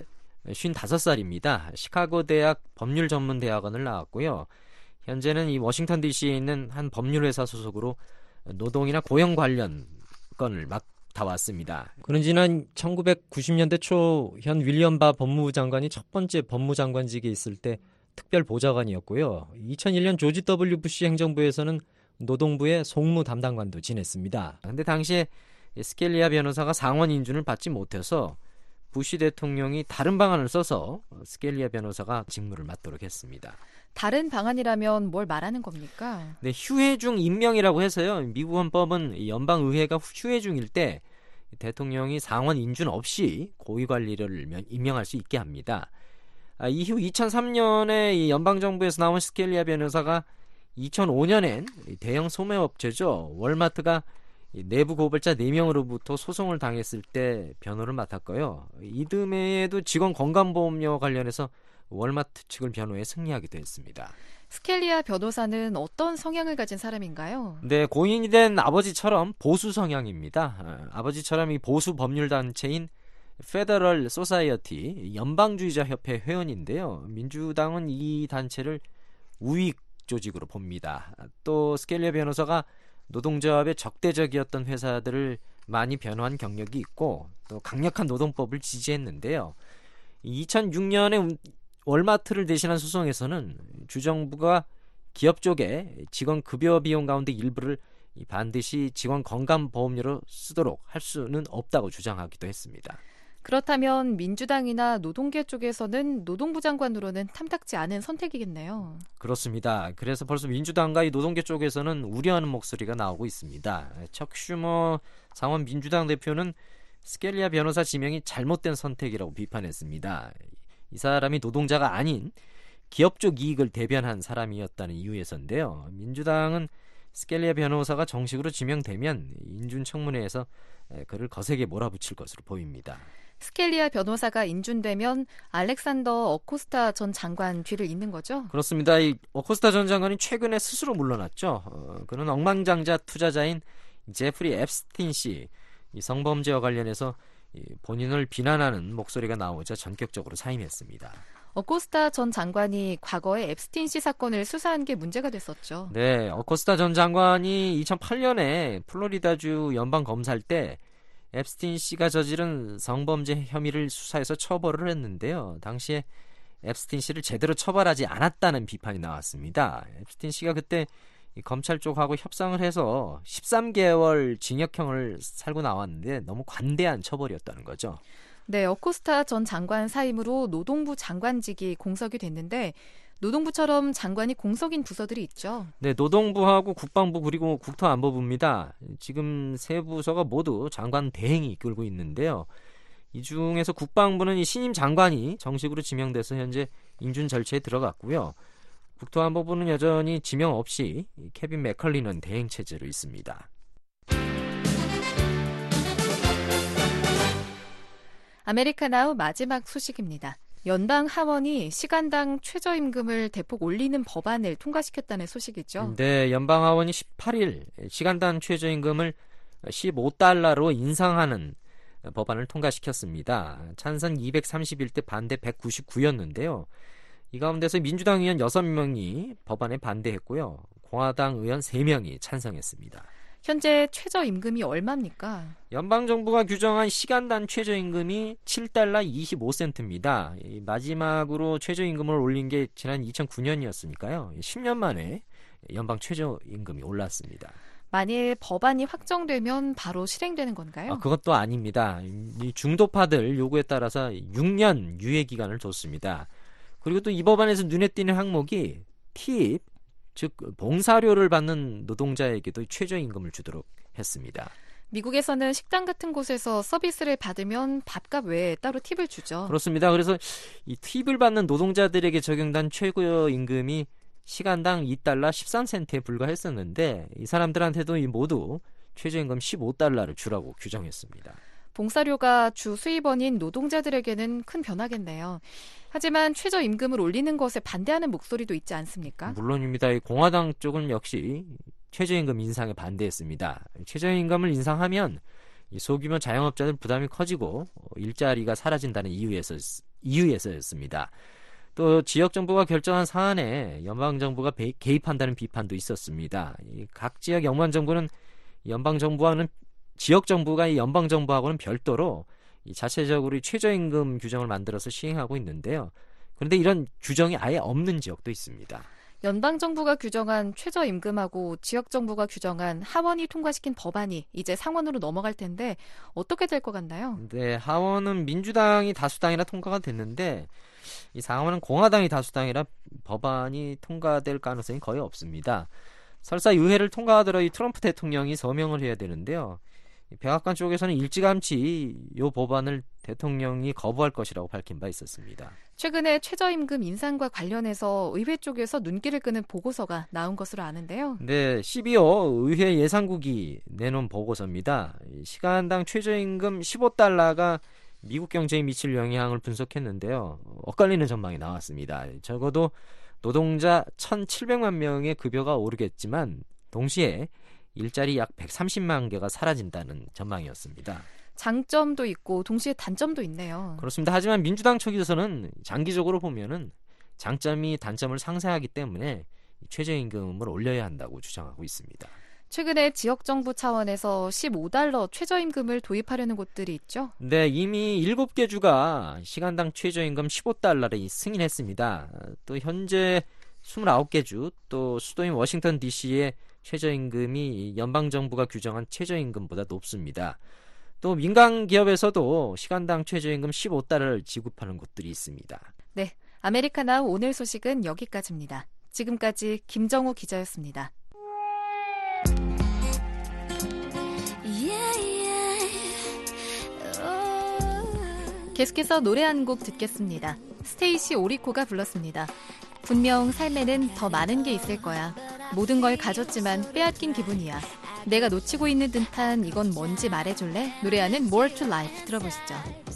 55살입니다. 시카고 대학 법률 전문 대학원을 나왔고요. 현재는 이 워싱턴 DC에 있는 한 법률회사 소속으로 노동이나 고용 관련 건을 맡아왔습니다. 그는 지난 1990년대 초 현 윌리엄 바 법무부 장관이 첫 번째 법무장관직에 있을 때 특별 보좌관이었고요. 2001년 조지 W 부시 행정부에서는 노동부의 송무 담당관도 지냈습니다. 그런데 당시에 스켈리아 변호사가 상원 인준을 받지 못해서 부시 대통령이 다른 방안을 써서 스켈리아 변호사가 직무를 맡도록 했습니다. 다른 방안이라면 뭘 말하는 겁니까? 네, 휴해 중 임명이라고 해서요. 미국 헌법은 연방의회가 휴해 중일 때 대통령이 상원 인준 없이 고위관리를 임명할 수 있게 합니다. 이후 2003년에 이 연방정부에서 나온 스켈리아 변호사가 2005년엔 대형 소매업체죠. 월마트가 내부 고발자 4명으로부터 소송을 당했을 때 변호를 맡았고요. 이듬해에도 직원 건강보험료와 관련해서 월마트 측을 변호해 승리하기도 했습니다. 스켈리아 변호사는 어떤 성향을 가진 사람인가요? 네, 고인이 된 아버지처럼 보수 성향입니다. 아버지처럼 이 보수 법률 단체인 페더럴 소사이어티 연방주의자 협회 회원인데요. 민주당은 이 단체를 우익 조직으로 봅니다. 또 스켈리아 변호사가 노동조합에 적대적이었던 회사들을 많이 변호한 경력이 있고 또 강력한 노동법을 지지했는데요. 2006년에 월마트를 대신한 소송에서는 주정부가 기업 쪽에 직원 급여 비용 가운데 일부를 반드시 직원 건강보험료로 쓰도록 할 수는 없다고 주장하기도 했습니다. 그렇다면 민주당이나 노동계 쪽에서는 노동부 장관으로는 탐탁지 않은 선택이겠네요. 그렇습니다. 그래서 벌써 민주당과 이 노동계 쪽에서는 우려하는 목소리가 나오고 있습니다. 척 슈머 상원 민주당 대표는 스켈리아 변호사 지명이 잘못된 선택이라고 비판했습니다. 이 사람이 노동자가 아닌 기업 쪽 이익을 대변한 사람이었다는 이유에서인데요. 민주당은 스켈리아 변호사가 정식으로 지명되면 인준청문회에서 그를 거세게 몰아붙일 것으로 보입니다. 스켈리아 변호사가 인준되면 알렉산더 어코스타 전 장관 뒤를 잇는 거죠? 그렇습니다. 이 어코스타 전 장관이 최근에 스스로 물러났죠. 그는 억만장자 투자자인 제프리 앱스틴 씨 이 성범죄와 관련해서 본인을 비난하는 목소리가 나오자 전격적으로 사임했습니다. 어코스타 전 장관이 과거에 앱스틴 씨 사건을 수사한 게 문제가 됐었죠. 네, 어코스타 전 장관이 2008년에 플로리다주 연방검사할 때 앱스틴 씨가 저지른 성범죄 혐의를 수사해서 처벌을 했는데요. 당시에 앱스틴 씨를 제대로 처벌하지 않았다는 비판이 나왔습니다. 앱스틴 씨가 그때 검찰 쪽하고 협상을 해서 13개월 징역형을 살고 나왔는데 너무 관대한 처벌이었다는 거죠. 네, 어코스타 전 장관 사임으로 노동부 장관직이 공석이 됐는데 노동부처럼 장관이 공석인 부서들이 있죠. 네, 노동부하고 국방부 그리고 국토안보부입니다. 지금 세 부서가 모두 장관 대행이 이끌고 있는데요. 이 중에서 국방부는 이 신임 장관이 정식으로 지명돼서 현재 인준 절차에 들어갔고요. 국토안보부는 여전히 지명 없이 케빈 맥컬리는 대행 체제로 있습니다. 아메리카 나우 마지막 소식입니다. 연방 하원이 시간당 최저임금을 대폭 올리는 법안을 통과시켰다는 소식이죠. 네, 연방 하원이 18일 시간당 최저임금을 15달러로 인상하는 법안을 통과시켰습니다. 찬성 231대 반대 199였는데요. 이 가운데서 민주당 의원 6명이 법안에 반대했고요. 공화당 의원 3명이 찬성했습니다. 현재 최저임금이 얼마입니까? 연방정부가 규정한 시간당 최저임금이 7달러 25센트입니다. 마지막으로 최저임금을 올린 게 지난 2009년이었으니까요. 10년 만에 연방 최저임금이 올랐습니다. 만일 법안이 확정되면 바로 실행되는 건가요? 그것도 아닙니다. 이 중도파들 요구에 따라서 6년 유예 기간을 줬습니다. 그리고 또 이 법안에서 눈에 띄는 항목이 팁, 즉 봉사료를 받는 노동자에게도 최저임금을 주도록 했습니다. 미국에서는 식당 같은 곳에서 서비스를 받으면 밥값 외에 따로 팁을 주죠. 그렇습니다. 그래서 이 팁을 받는 노동자들에게 적용된 최고임금이 시간당 2달러 13센트에 불과했었는데 이 사람들한테도 모두 최저임금 15달러를 주라고 규정했습니다. 봉사료가 주 수입원인 노동자들에게는 큰 변화겠네요. 하지만 최저임금을 올리는 것에 반대하는 목소리도 있지 않습니까? 물론입니다. 공화당 쪽은 역시 최저임금 인상에 반대했습니다. 최저임금을 인상하면 소규모 자영업자들 부담이 커지고 일자리가 사라진다는 이유에서였습니다. 또 지역정부가 결정한 사안에 연방정부가 개입한다는 비판도 있었습니다. 각 지역 연방정부는 지역정부가 연방정부하고는 별도로 자체적으로 최저임금 규정을 만들어서 시행하고 있는데요. 그런데 이런 규정이 아예 없는 지역도 있습니다. 연방정부가 규정한 최저임금하고 지역정부가 규정한 하원이 통과시킨 법안이 이제 상원으로 넘어갈 텐데 어떻게 될 것 같나요? 네, 하원은 민주당이 다수당이라 통과가 됐는데 이 상원은 공화당이 다수당이라 법안이 통과될 가능성이 거의 없습니다. 설사 의회를 통과하더라도 이 트럼프 대통령이 서명을 해야 되는데요. 백악관 쪽에서는 일찌감치 이 법안을 대통령이 거부할 것이라고 밝힌 바 있었습니다. 최근에 최저임금 인상과 관련해서 의회 쪽에서 눈길을 끄는 보고서가 나온 것으로 아는데요. 네, 12호 의회 예산국이 내놓은 보고서입니다. 시간당 최저임금 15달러가 미국 경제에 미칠 영향을 분석했는데요. 엇갈리는 전망이 나왔습니다. 적어도 노동자 1,700만 명의 급여가 오르겠지만 동시에 일자리 약 130만 개가 사라진다는 전망이었습니다. 장점도 있고 동시에 단점도 있네요. 그렇습니다. 하지만 민주당 측에서는 장기적으로 보면은 장점이 단점을 상쇄하기 때문에 최저임금을 올려야 한다고 주장하고 있습니다. 최근에 지역정부 차원에서 15달러 최저임금을 도입하려는 곳들이 있죠? 네, 이미 7개 주가 시간당 최저임금 15달러를 승인했습니다. 또 현재 29개 주, 또 수도인 워싱턴 DC의 최저임금이 연방정부가 규정한 최저임금보다 높습니다. 또 민간 기업에서도 시간당 최저임금 15달러를 지급하는 곳들이 있습니다. 네, 아메리카나우 오늘 소식은 여기까지입니다. 지금까지 김정우 기자였습니다. 계속해서 노래 한 곡 듣겠습니다. 스테이시 오리코가 불렀습니다. 분명 삶에는 더 많은 게 있을 거야. 모든 걸 가졌지만 빼앗긴 기분이야. 내가 놓치고 있는 듯한 이건 뭔지 말해줄래? 노래하는 More to Life 들어보시죠.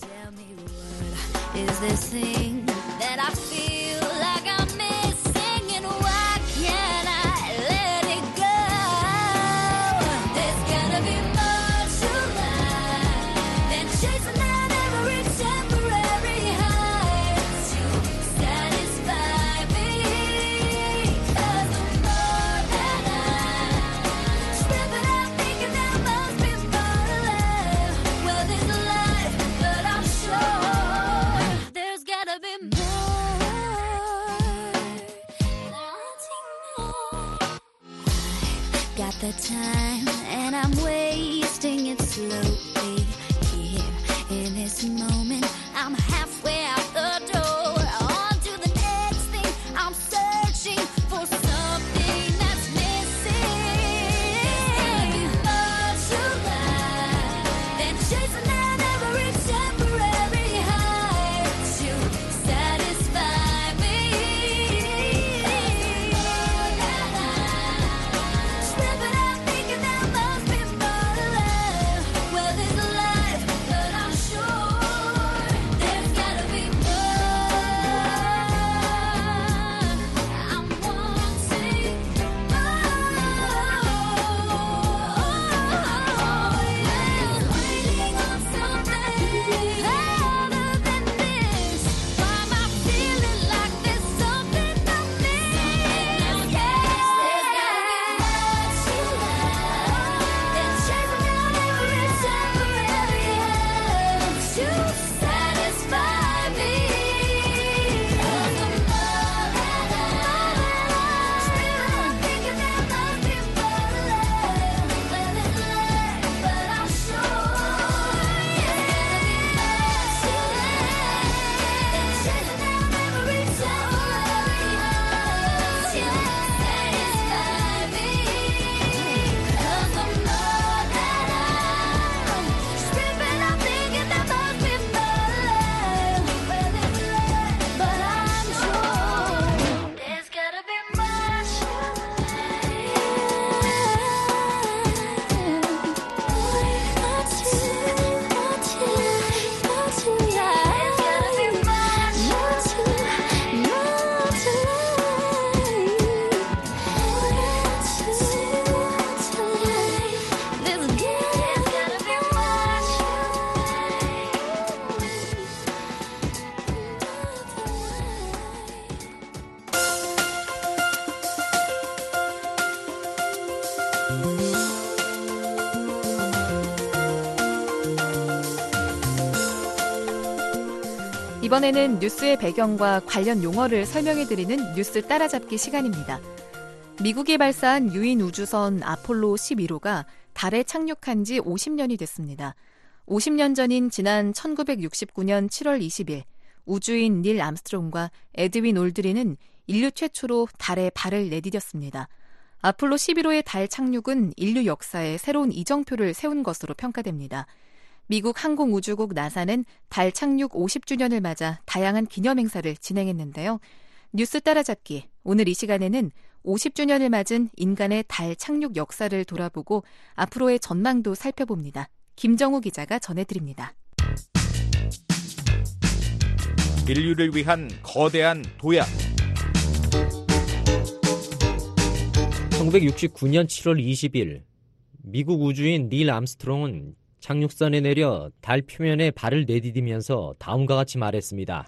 Is this thing that I feel like I'm missing, and why can't I let it go? There's gotta be more to life than chasing down every temporary high to satisfy me. 'Cause the more that I strip it out, thinking there must be more to life. Well, there's a life, but I'm sure there's gotta be more. Got the time and I'm wasting it slowly. Here in this moment, I'm halfway out the door. On to the next thing. I'm searching for something that's missing. More to life than chasing down every temporary high to satisfy me. Strip it out, thinking there must be more to life. Well, there's a life, but I'm sure there's gotta be more. 이번에는 뉴스의 배경과 관련 용어를 설명해드리는 뉴스 따라잡기 시간입니다. 미국이 발사한 유인 우주선 아폴로 11호가 달에 착륙한 지 50년이 됐습니다. 50년 전인 지난 1969년 7월 20일 우주인 닐 암스트롱과 에드윈 올드린은 인류 최초로 달에 발을 내디뎠습니다. 아폴로 11호의 달 착륙은 인류 역사에 새로운 이정표를 세운 것으로 평가됩니다. 미국 항공우주국 나사는 달 착륙 50주년을 맞아 다양한 기념행사를 진행했는데요. 뉴스 따라잡기, 오늘 이 시간에는 50주년을 맞은 인간의 달 착륙 역사를 돌아보고 앞으로의 전망도 살펴봅니다. 김정우 기자가 전해드립니다. 인류를 위한 거대한 도약. 1969년 7월 20일 미국 우주인 닐 암스트롱은 착륙선에 내려 달 표면에 발을 내디디면서 다음과 같이 말했습니다.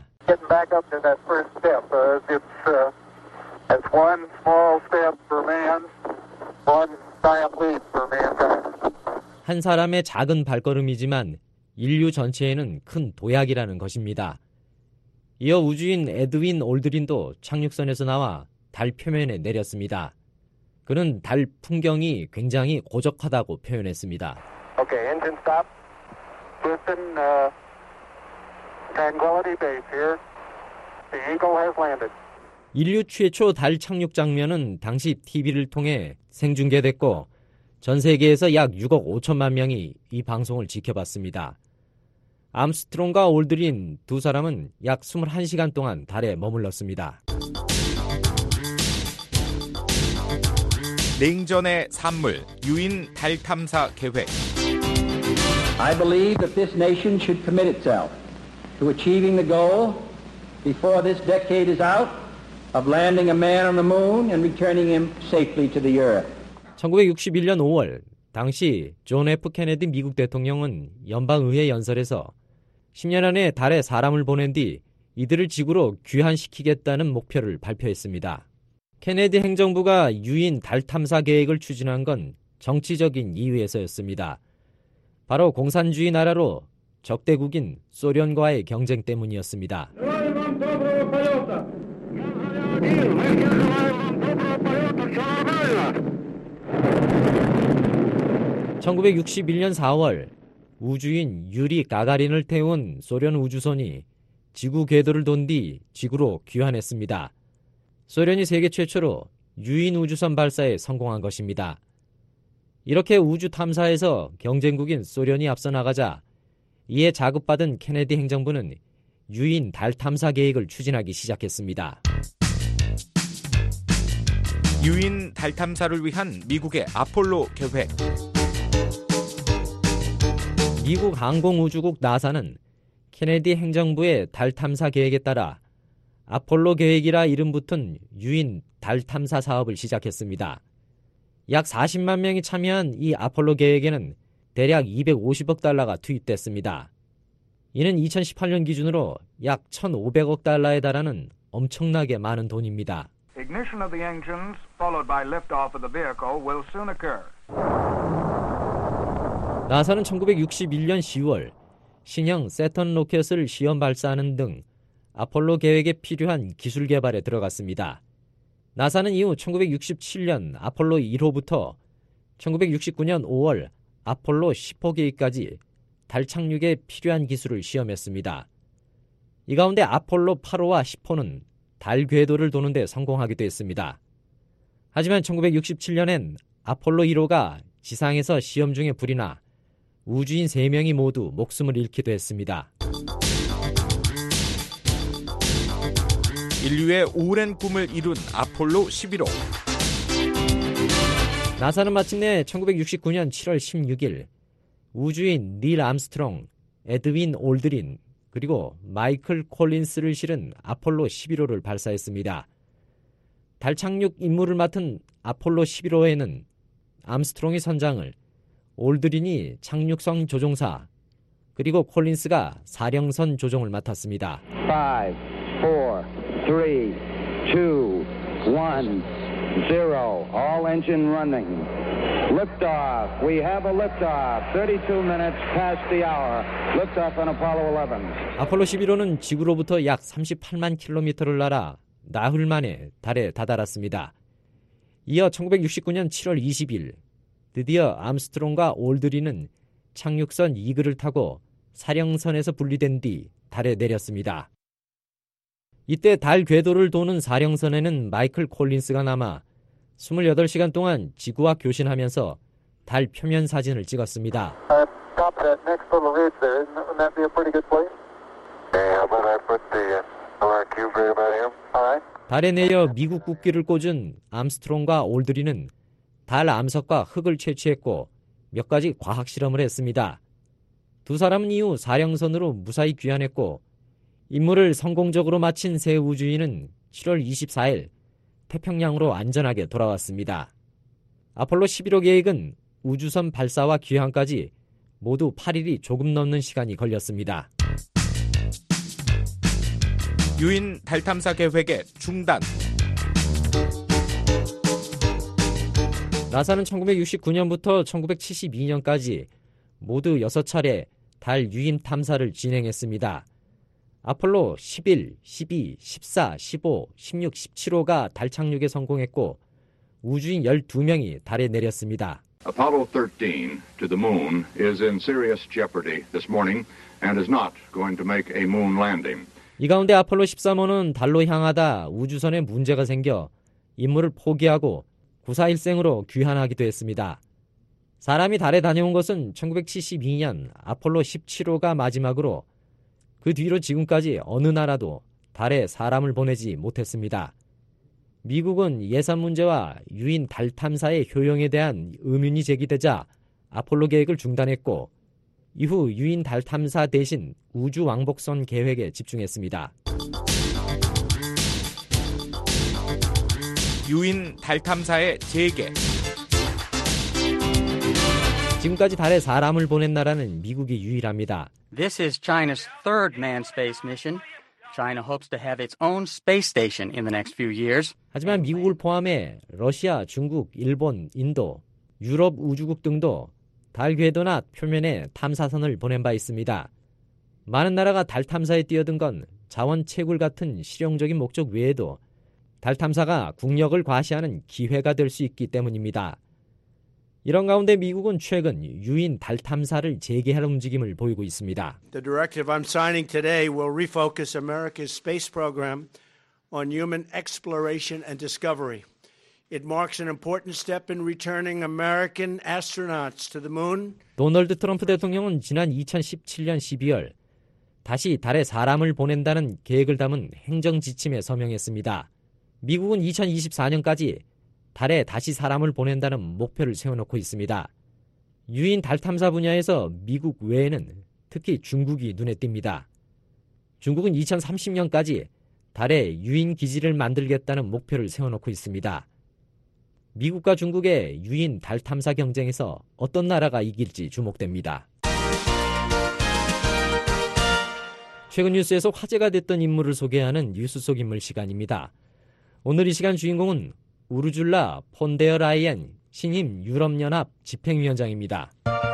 한 사람의 작은 발걸음이지만 인류 전체에는 큰 도약이라는 것입니다. 이어 우주인 에드윈 올드린도 착륙선에서 나와 달 표면에 내렸습니다. 그는 달 풍경이 굉장히 고적하다고 표현했습니다. Okay, engine stop. Houston, Tranquility Base here. The Eagle has landed. 인류 최초 달 착륙 장면은 당시 TV를 통해 생중계됐고 전 세계에서 약 6억 5천만 명이 이 방송을 지켜봤습니다. 암스트롱과 올드린 두 사람은 약 21시간 동안 달에 머물렀습니다. 냉전의 산물, 유인 달 탐사 계획. I believe that this nation should commit itself to achieving the goal before this decade is out of landing a man on the moon and returning him safely to the earth. 1961년 5월 당시 존 F 케네디 미국 대통령은 연방의회 연설에서 10년 안에 달에 사람을 보낸 뒤 이들을 지구로 귀환시키겠다는 목표를 발표했습니다. 케네디 행정부가 유인 달 탐사 계획을 추진한 건 정치적인 이유에서였습니다. 바로 공산주의 나라로 적대국인 소련과의 경쟁 때문이었습니다. 1961년 4월 우주인 유리 가가린을 태운 소련 우주선이 지구 궤도를 돈 뒤 지구로 귀환했습니다. 소련이 세계 최초로 유인 우주선 발사에 성공한 것입니다. 이렇게 우주 탐사에서 경쟁국인 소련이 앞서 나가자 이에 자급받은 케네디 행정부는 유인 달 탐사 계획을 추진하기 시작했습니다. 유인 달 탐사를 위한 미국의 아폴로 계획. 미국 항공우주국 나사는 케네디 행정부의 달 탐사 계획에 따라 아폴로 계획이라 이름 붙은 유인 달 탐사 사업을 시작했습니다. 약 40만 명이 참여한 이 아폴로 계획에는 대략 250억 달러가 투입됐습니다. 이는 2018년 기준으로 약 1,500억 달러에 달하는 엄청나게 많은 돈입니다. Ignition of the engines followed by liftoff of the vehicle will soon occur. 나사는 1961년 10월 신형 세턴 로켓을 시험 발사하는 등 아폴로 계획에 필요한 기술 개발에 들어갔습니다. 나사는 이후 1967년 아폴로 1호부터 1969년 5월 아폴로 10호 계획까지 달 착륙에 필요한 기술을 시험했습니다. 이 가운데 아폴로 8호와 10호는 달 궤도를 도는 데 성공하기도 했습니다. 하지만 1967년엔 아폴로 1호가 지상에서 시험 중에 불이 나 우주인 3명이 모두 목숨을 잃기도 했습니다. 인류의 오랜 꿈을 이룬 아폴로 11호. 나사는 마침내 1969년 7월 16일 우주인 닐 암스트롱, 에드윈 올드린, 그리고 마이클 콜린스를 실은 아폴로 11호를 발사했습니다. 달 착륙 임무를 맡은 아폴로 11호에는 암스트롱이 선장을, 올드린이 착륙선 조종사, 그리고 콜린스가 사령선 조종을 맡았습니다. 5, 4, 3, 2, 1, 0. All engine running. Liftoff. We have a liftoff. 32 minutes past the hour. Liftoff on Apollo 11. 아폴로 11호는 지구로부터 약 38만 킬로미터를 날아 나흘 만에 달에 다다랐습니다. 이어 1969년 7월 20일 드디어 암스트롱과 올드린은 착륙선 이글을 타고 사령선에서 분리된 뒤 달에 내렸습니다. 이때 달 궤도를 도는 사령선에는 마이클 콜린스가 남아 28시간 동안 지구와 교신하면서 달 표면 사진을 찍었습니다. 달에 내려 미국 국기를 꽂은 암스트롱과 올드린은 달 암석과 흙을 채취했고 몇 가지 과학 실험을 했습니다. 두 사람은 이후 사령선으로 무사히 귀환했고 임무를 성공적으로 마친 새 우주인은 7월 24일 태평양으로 안전하게 돌아왔습니다. 아폴로 11호 계획은 우주선 발사와 귀환까지 모두 8일이 조금 넘는 시간이 걸렸습니다. 유인 달 탐사 계획의 중단. 나사는 1969년부터 1972년까지 모두 6차례 달 유인 탐사를 진행했습니다. 아폴로 11, 12, 14, 15, 16, 17호가 달 착륙에 성공했고 우주인 12명이 달에 내렸습니다. Apollo 13 to the moon is in serious jeopardy this morning and is not going to make a moon landing. 이 가운데 아폴로 13호는 달로 향하다 우주선에 문제가 생겨 임무를 포기하고 구사일생으로 귀환하기도 했습니다. 사람이 달에 다녀온 것은 1972년 아폴로 17호가 마지막으로 그 뒤로 지금까지 어느 나라도 달에 사람을 보내지 못했습니다. 미국은 예산 문제와 유인 달 탐사의 효용에 대한 의문이 제기되자 아폴로 계획을 중단했고 이후 유인 달 탐사 대신 우주 왕복선 계획에 집중했습니다. 유인 달 탐사의 재개. 지금까지 달에 사람을 보낸 나라는 미국이 유일합니다. This is China's third manned space mission. China hopes to have its own space station in the next few years. 하지만 미국을 포함해 러시아, 중국, 일본, 인도, 유럽 우주국 등도 달 궤도나 표면에 탐사선을 보낸 바 있습니다. 많은 나라가 달 탐사에 뛰어든 건 자원 채굴 같은 실용적인 목적 외에도 달 탐사가 국력을 과시하는 기회가 될 수 있기 때문입니다. 이런 가운데 미국은 최근 유인 달 탐사를 재개할 움직임을 보이고 있습니다. The directive I'm signing today will refocus America's space program on human exploration and discovery. It marks an important step in returning American astronauts to the moon. 도널드 트럼프 대통령은 지난 2017년 12월 다시 달에 사람을 보낸다는 계획을 담은 행정 지침에 서명했습니다. 미국은 2024년까지 달에 다시 사람을 보낸다는 목표를 세워놓고 있습니다. 유인 달 탐사 분야에서 미국 외에는 특히 중국이 눈에 띕니다. 중국은 2030년까지 달에 유인 기지를 만들겠다는 목표를 세워놓고 있습니다. 미국과 중국의 유인 달 탐사 경쟁에서 어떤 나라가 이길지 주목됩니다. 최근 뉴스에서 화제가 됐던 인물을 소개하는 뉴스 속 인물 시간입니다. 오늘 이 시간 주인공은 우르줄라 폰데어 라이엔 신임 유럽연합 집행위원장입니다.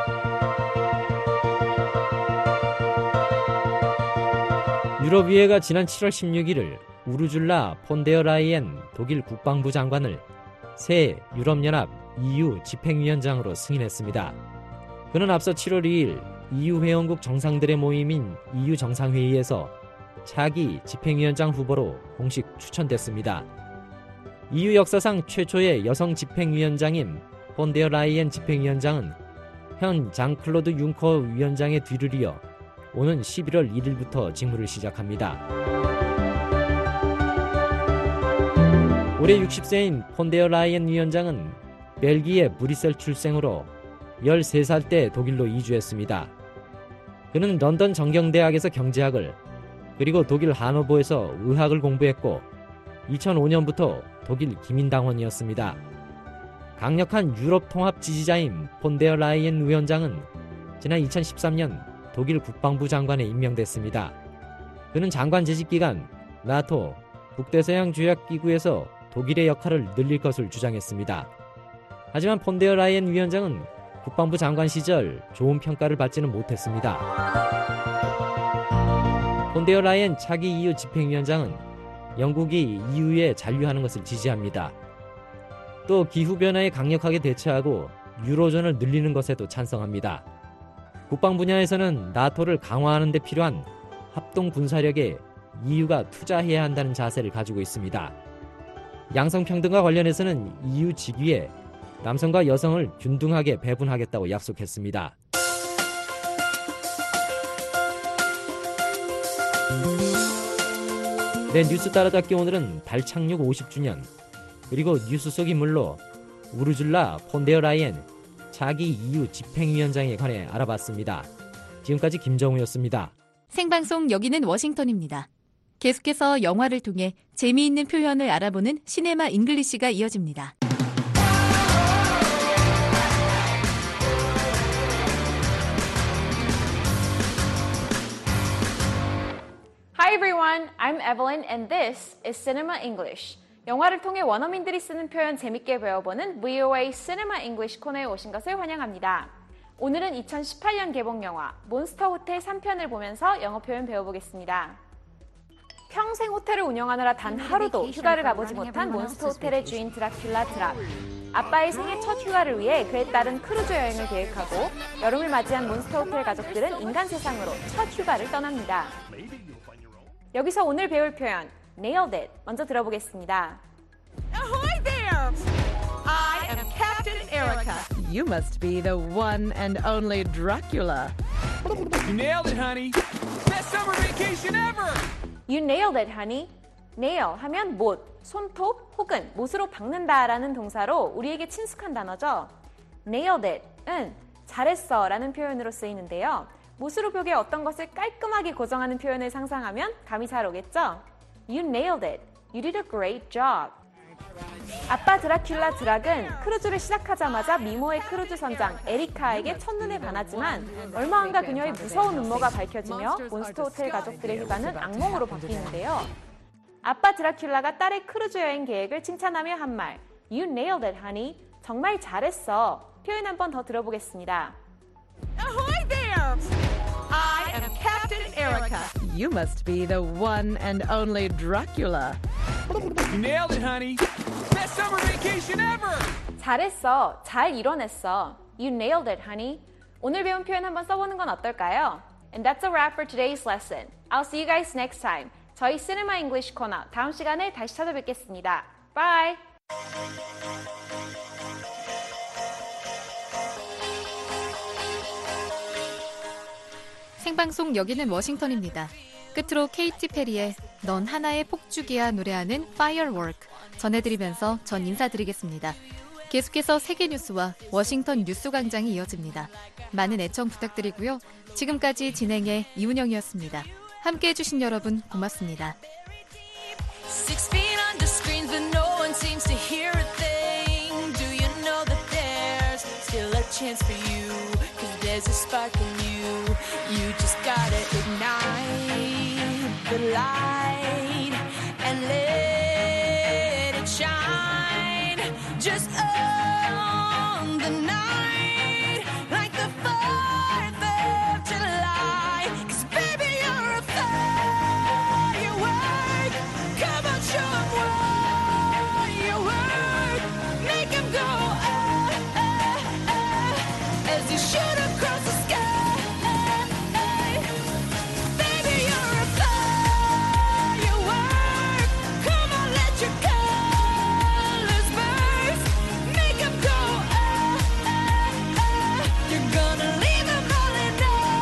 유럽의회가 지난 7월 16일 우르줄라 폰데어 라이엔 독일 국방부 장관을 새 유럽연합 EU 집행위원장으로 승인했습니다. 그는 앞서 7월 2일 EU 회원국 정상들의 모임인 EU 정상회의에서 차기 집행위원장 후보로 공식 추천됐습니다. EU 역사상 최초의 여성 집행위원장인 폰데어 라이엔 집행위원장은 현 장클로드 융커 위원장의 뒤를 이어 오는 11월 1일부터 직무를 시작합니다. 올해 60세인 폰데어 라이엔 위원장은 벨기에 브뤼셀 출생으로 13살 때 독일로 이주했습니다. 그는 런던 정경대학에서 경제학을 그리고 독일 하노버에서 의학을 공부했고 2005년부터 독일 기민당원이었습니다. 강력한 유럽 통합 지지자인 폰데어 라이엔 위원장은 지난 2013년 독일 국방부 장관에 임명됐습니다. 그는 장관 재직 기간 나토 북대서양 조약기구에서 독일의 역할을 늘릴 것을 주장했습니다. 하지만 폰데어 라이엔 위원장은 국방부 장관 시절 좋은 평가를 받지는 못했습니다. 폰데어 라이엔 차기 EU 집행위원장은 영국이 EU에 잔류하는 것을 지지합니다. 또 기후변화에 강력하게 대처하고 유로존을 늘리는 것에도 찬성합니다. 국방 분야에서는 나토를 강화하는 데 필요한 합동 군사력에 EU가 투자해야 한다는 자세를 가지고 있습니다. 양성평등과 관련해서는 EU 직위에 남성과 여성을 균등하게 배분하겠다고 약속했습니다. 네, 뉴스 따라잡기 오늘은 달 착륙 50주년, 그리고 뉴스 속 인물로 우르줄라 폰데어 라이엔 차기 EU 집행위원장에 관해 알아봤습니다. 지금까지 김정우였습니다. 생방송 여기는 워싱턴입니다. 계속해서 영화를 통해 재미있는 표현을 알아보는 시네마 잉글리시가 이어집니다. Hi everyone, I'm Evelyn and this is Cinema English. 영화를 통해 원어민들이 쓰는 표현 재밌게 배워보는 VOA Cinema English 코너에 오신 것을 환영합니다. 오늘은 2018년 개봉 영화 몬스터 호텔 3편을 보면서 영어 표현 배워보겠습니다. 평생 호텔을 운영하느라 단 하루도 휴가를 가보지 못한 몬스터 호텔의 주인 드라큘라 드락. 아빠의 생애 첫 휴가를 위해 그에 따른 크루즈 여행을 계획하고 여름을 맞이한 몬스터 호텔 가족들은 인간 세상으로 첫 휴가를 떠납니다. 여기서 오늘 배울 표현 Nailed it. 먼저 들어보겠습니다. Ahoy there! I am Captain Erica. You must be the one and only Dracula. You nailed it, honey. Best summer vacation ever. You nailed it, honey. nail 하면 못, 손톱 혹은 못으로 박는다라는 동사로 우리에게 친숙한 단어죠. nailed it은 잘했어 라는 표현으로 쓰이는데요. 못으로 벽에 어떤 것을 깔끔하게 고정하는 표현을 상상하면 감이 잘 오겠죠? You nailed it. You did a great job. 아빠 드라큘라 드락은 크루즈를 시작하자마자 미모의 크루즈 선장 에리카에게 첫눈에 반하지만 얼마 안가 그녀의 무서운 음모가 밝혀지며 몬스터 호텔 가족들의 휴가는 악몽으로 바뀌는데요. 아빠 드라큘라가 딸의 크루즈 여행 계획을 칭찬하며 한 말 You nailed it, honey. 정말 잘했어. 표현 한 번 더 들어보겠습니다. Ahoy there! I am Captain Erica. You must be the one and only Dracula. You nailed it, honey. Best summer vacation ever. 잘했어. 잘 이뤄냈어. You nailed it, honey. 오늘 배운 표현 한번 써보는 건 어떨까요? And that's a wrap for today's lesson. I'll see you guys next time. 저희 시네마 잉글리시 코너 다음 시간에 다시 찾아뵙겠습니다. Bye! 생방송 여기는 워싱턴입니다. 끝으로 케이티 페리의 넌 하나의 폭죽이야 노래하는 Firework 전해드리면서 전 인사드리겠습니다. 계속해서 세계 뉴스와 워싱턴 뉴스 광장이 이어집니다. 많은 애청 부탁드리고요. 지금까지 진행의 이운영이었습니다. 함께해 주신 여러분 고맙습니다. 6 feet under screens but no one seems to hear a thing. Do you know that there's still a chance for you? 'Cause there's a spark in you. You just gotta ignite the light and let it shine. Just on the night like the 4th of July. 'Cause baby you're a firework. Come on, show 'em what you work. Make 'em go as you shoot across the sky. Baby, you're a firework. Come on, let your colors burst. Make 'em go You're gonna leave 'em all in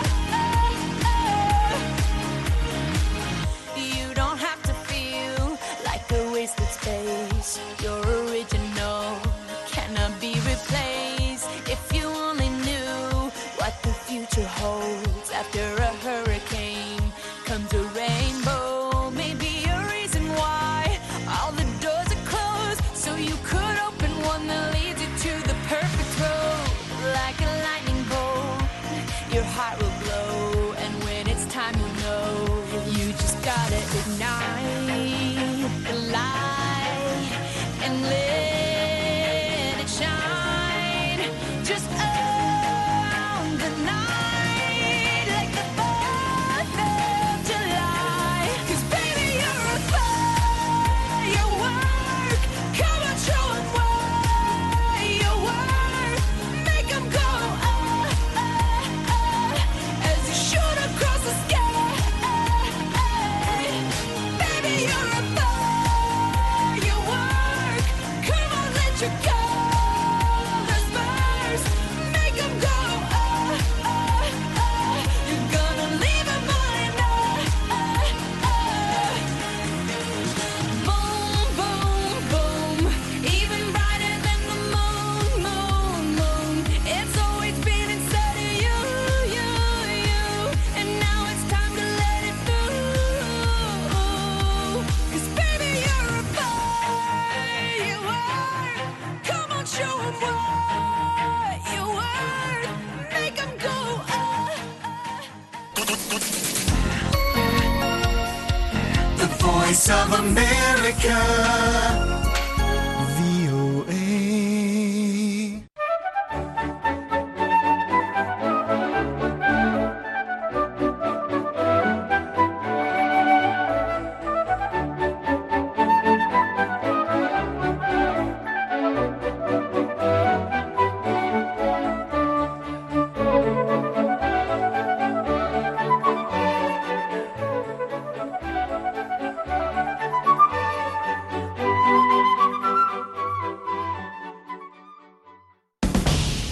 You don't have to feel like a wasted space. You're original, cannot be replaced. If you only knew what the future holds. After a hurricane comes a rainbow. Maybe a reason why all the doors are closed, so you could open one that leads you to the perfect road. Like a lightning bolt, your heart will glow, and when it's time you know, you just gotta ignite the light Just own the night like the 4th of July. 'Cause baby, you're a firework. Come on, show 'em what you work. Make 'em go, as you shoot across the sky. Baby, you're a firework. Come on, let your colors burst. Make 'em go, you're gonna leave 'em behind. Boom, boom, boom. Even brighter than the moon, moon, moon. It's always been inside of you, you, you. And now it's time to let it through. 'Cause baby, you're a firework. Come on, show 'em what you worth. Make 'em go, The Voice of America.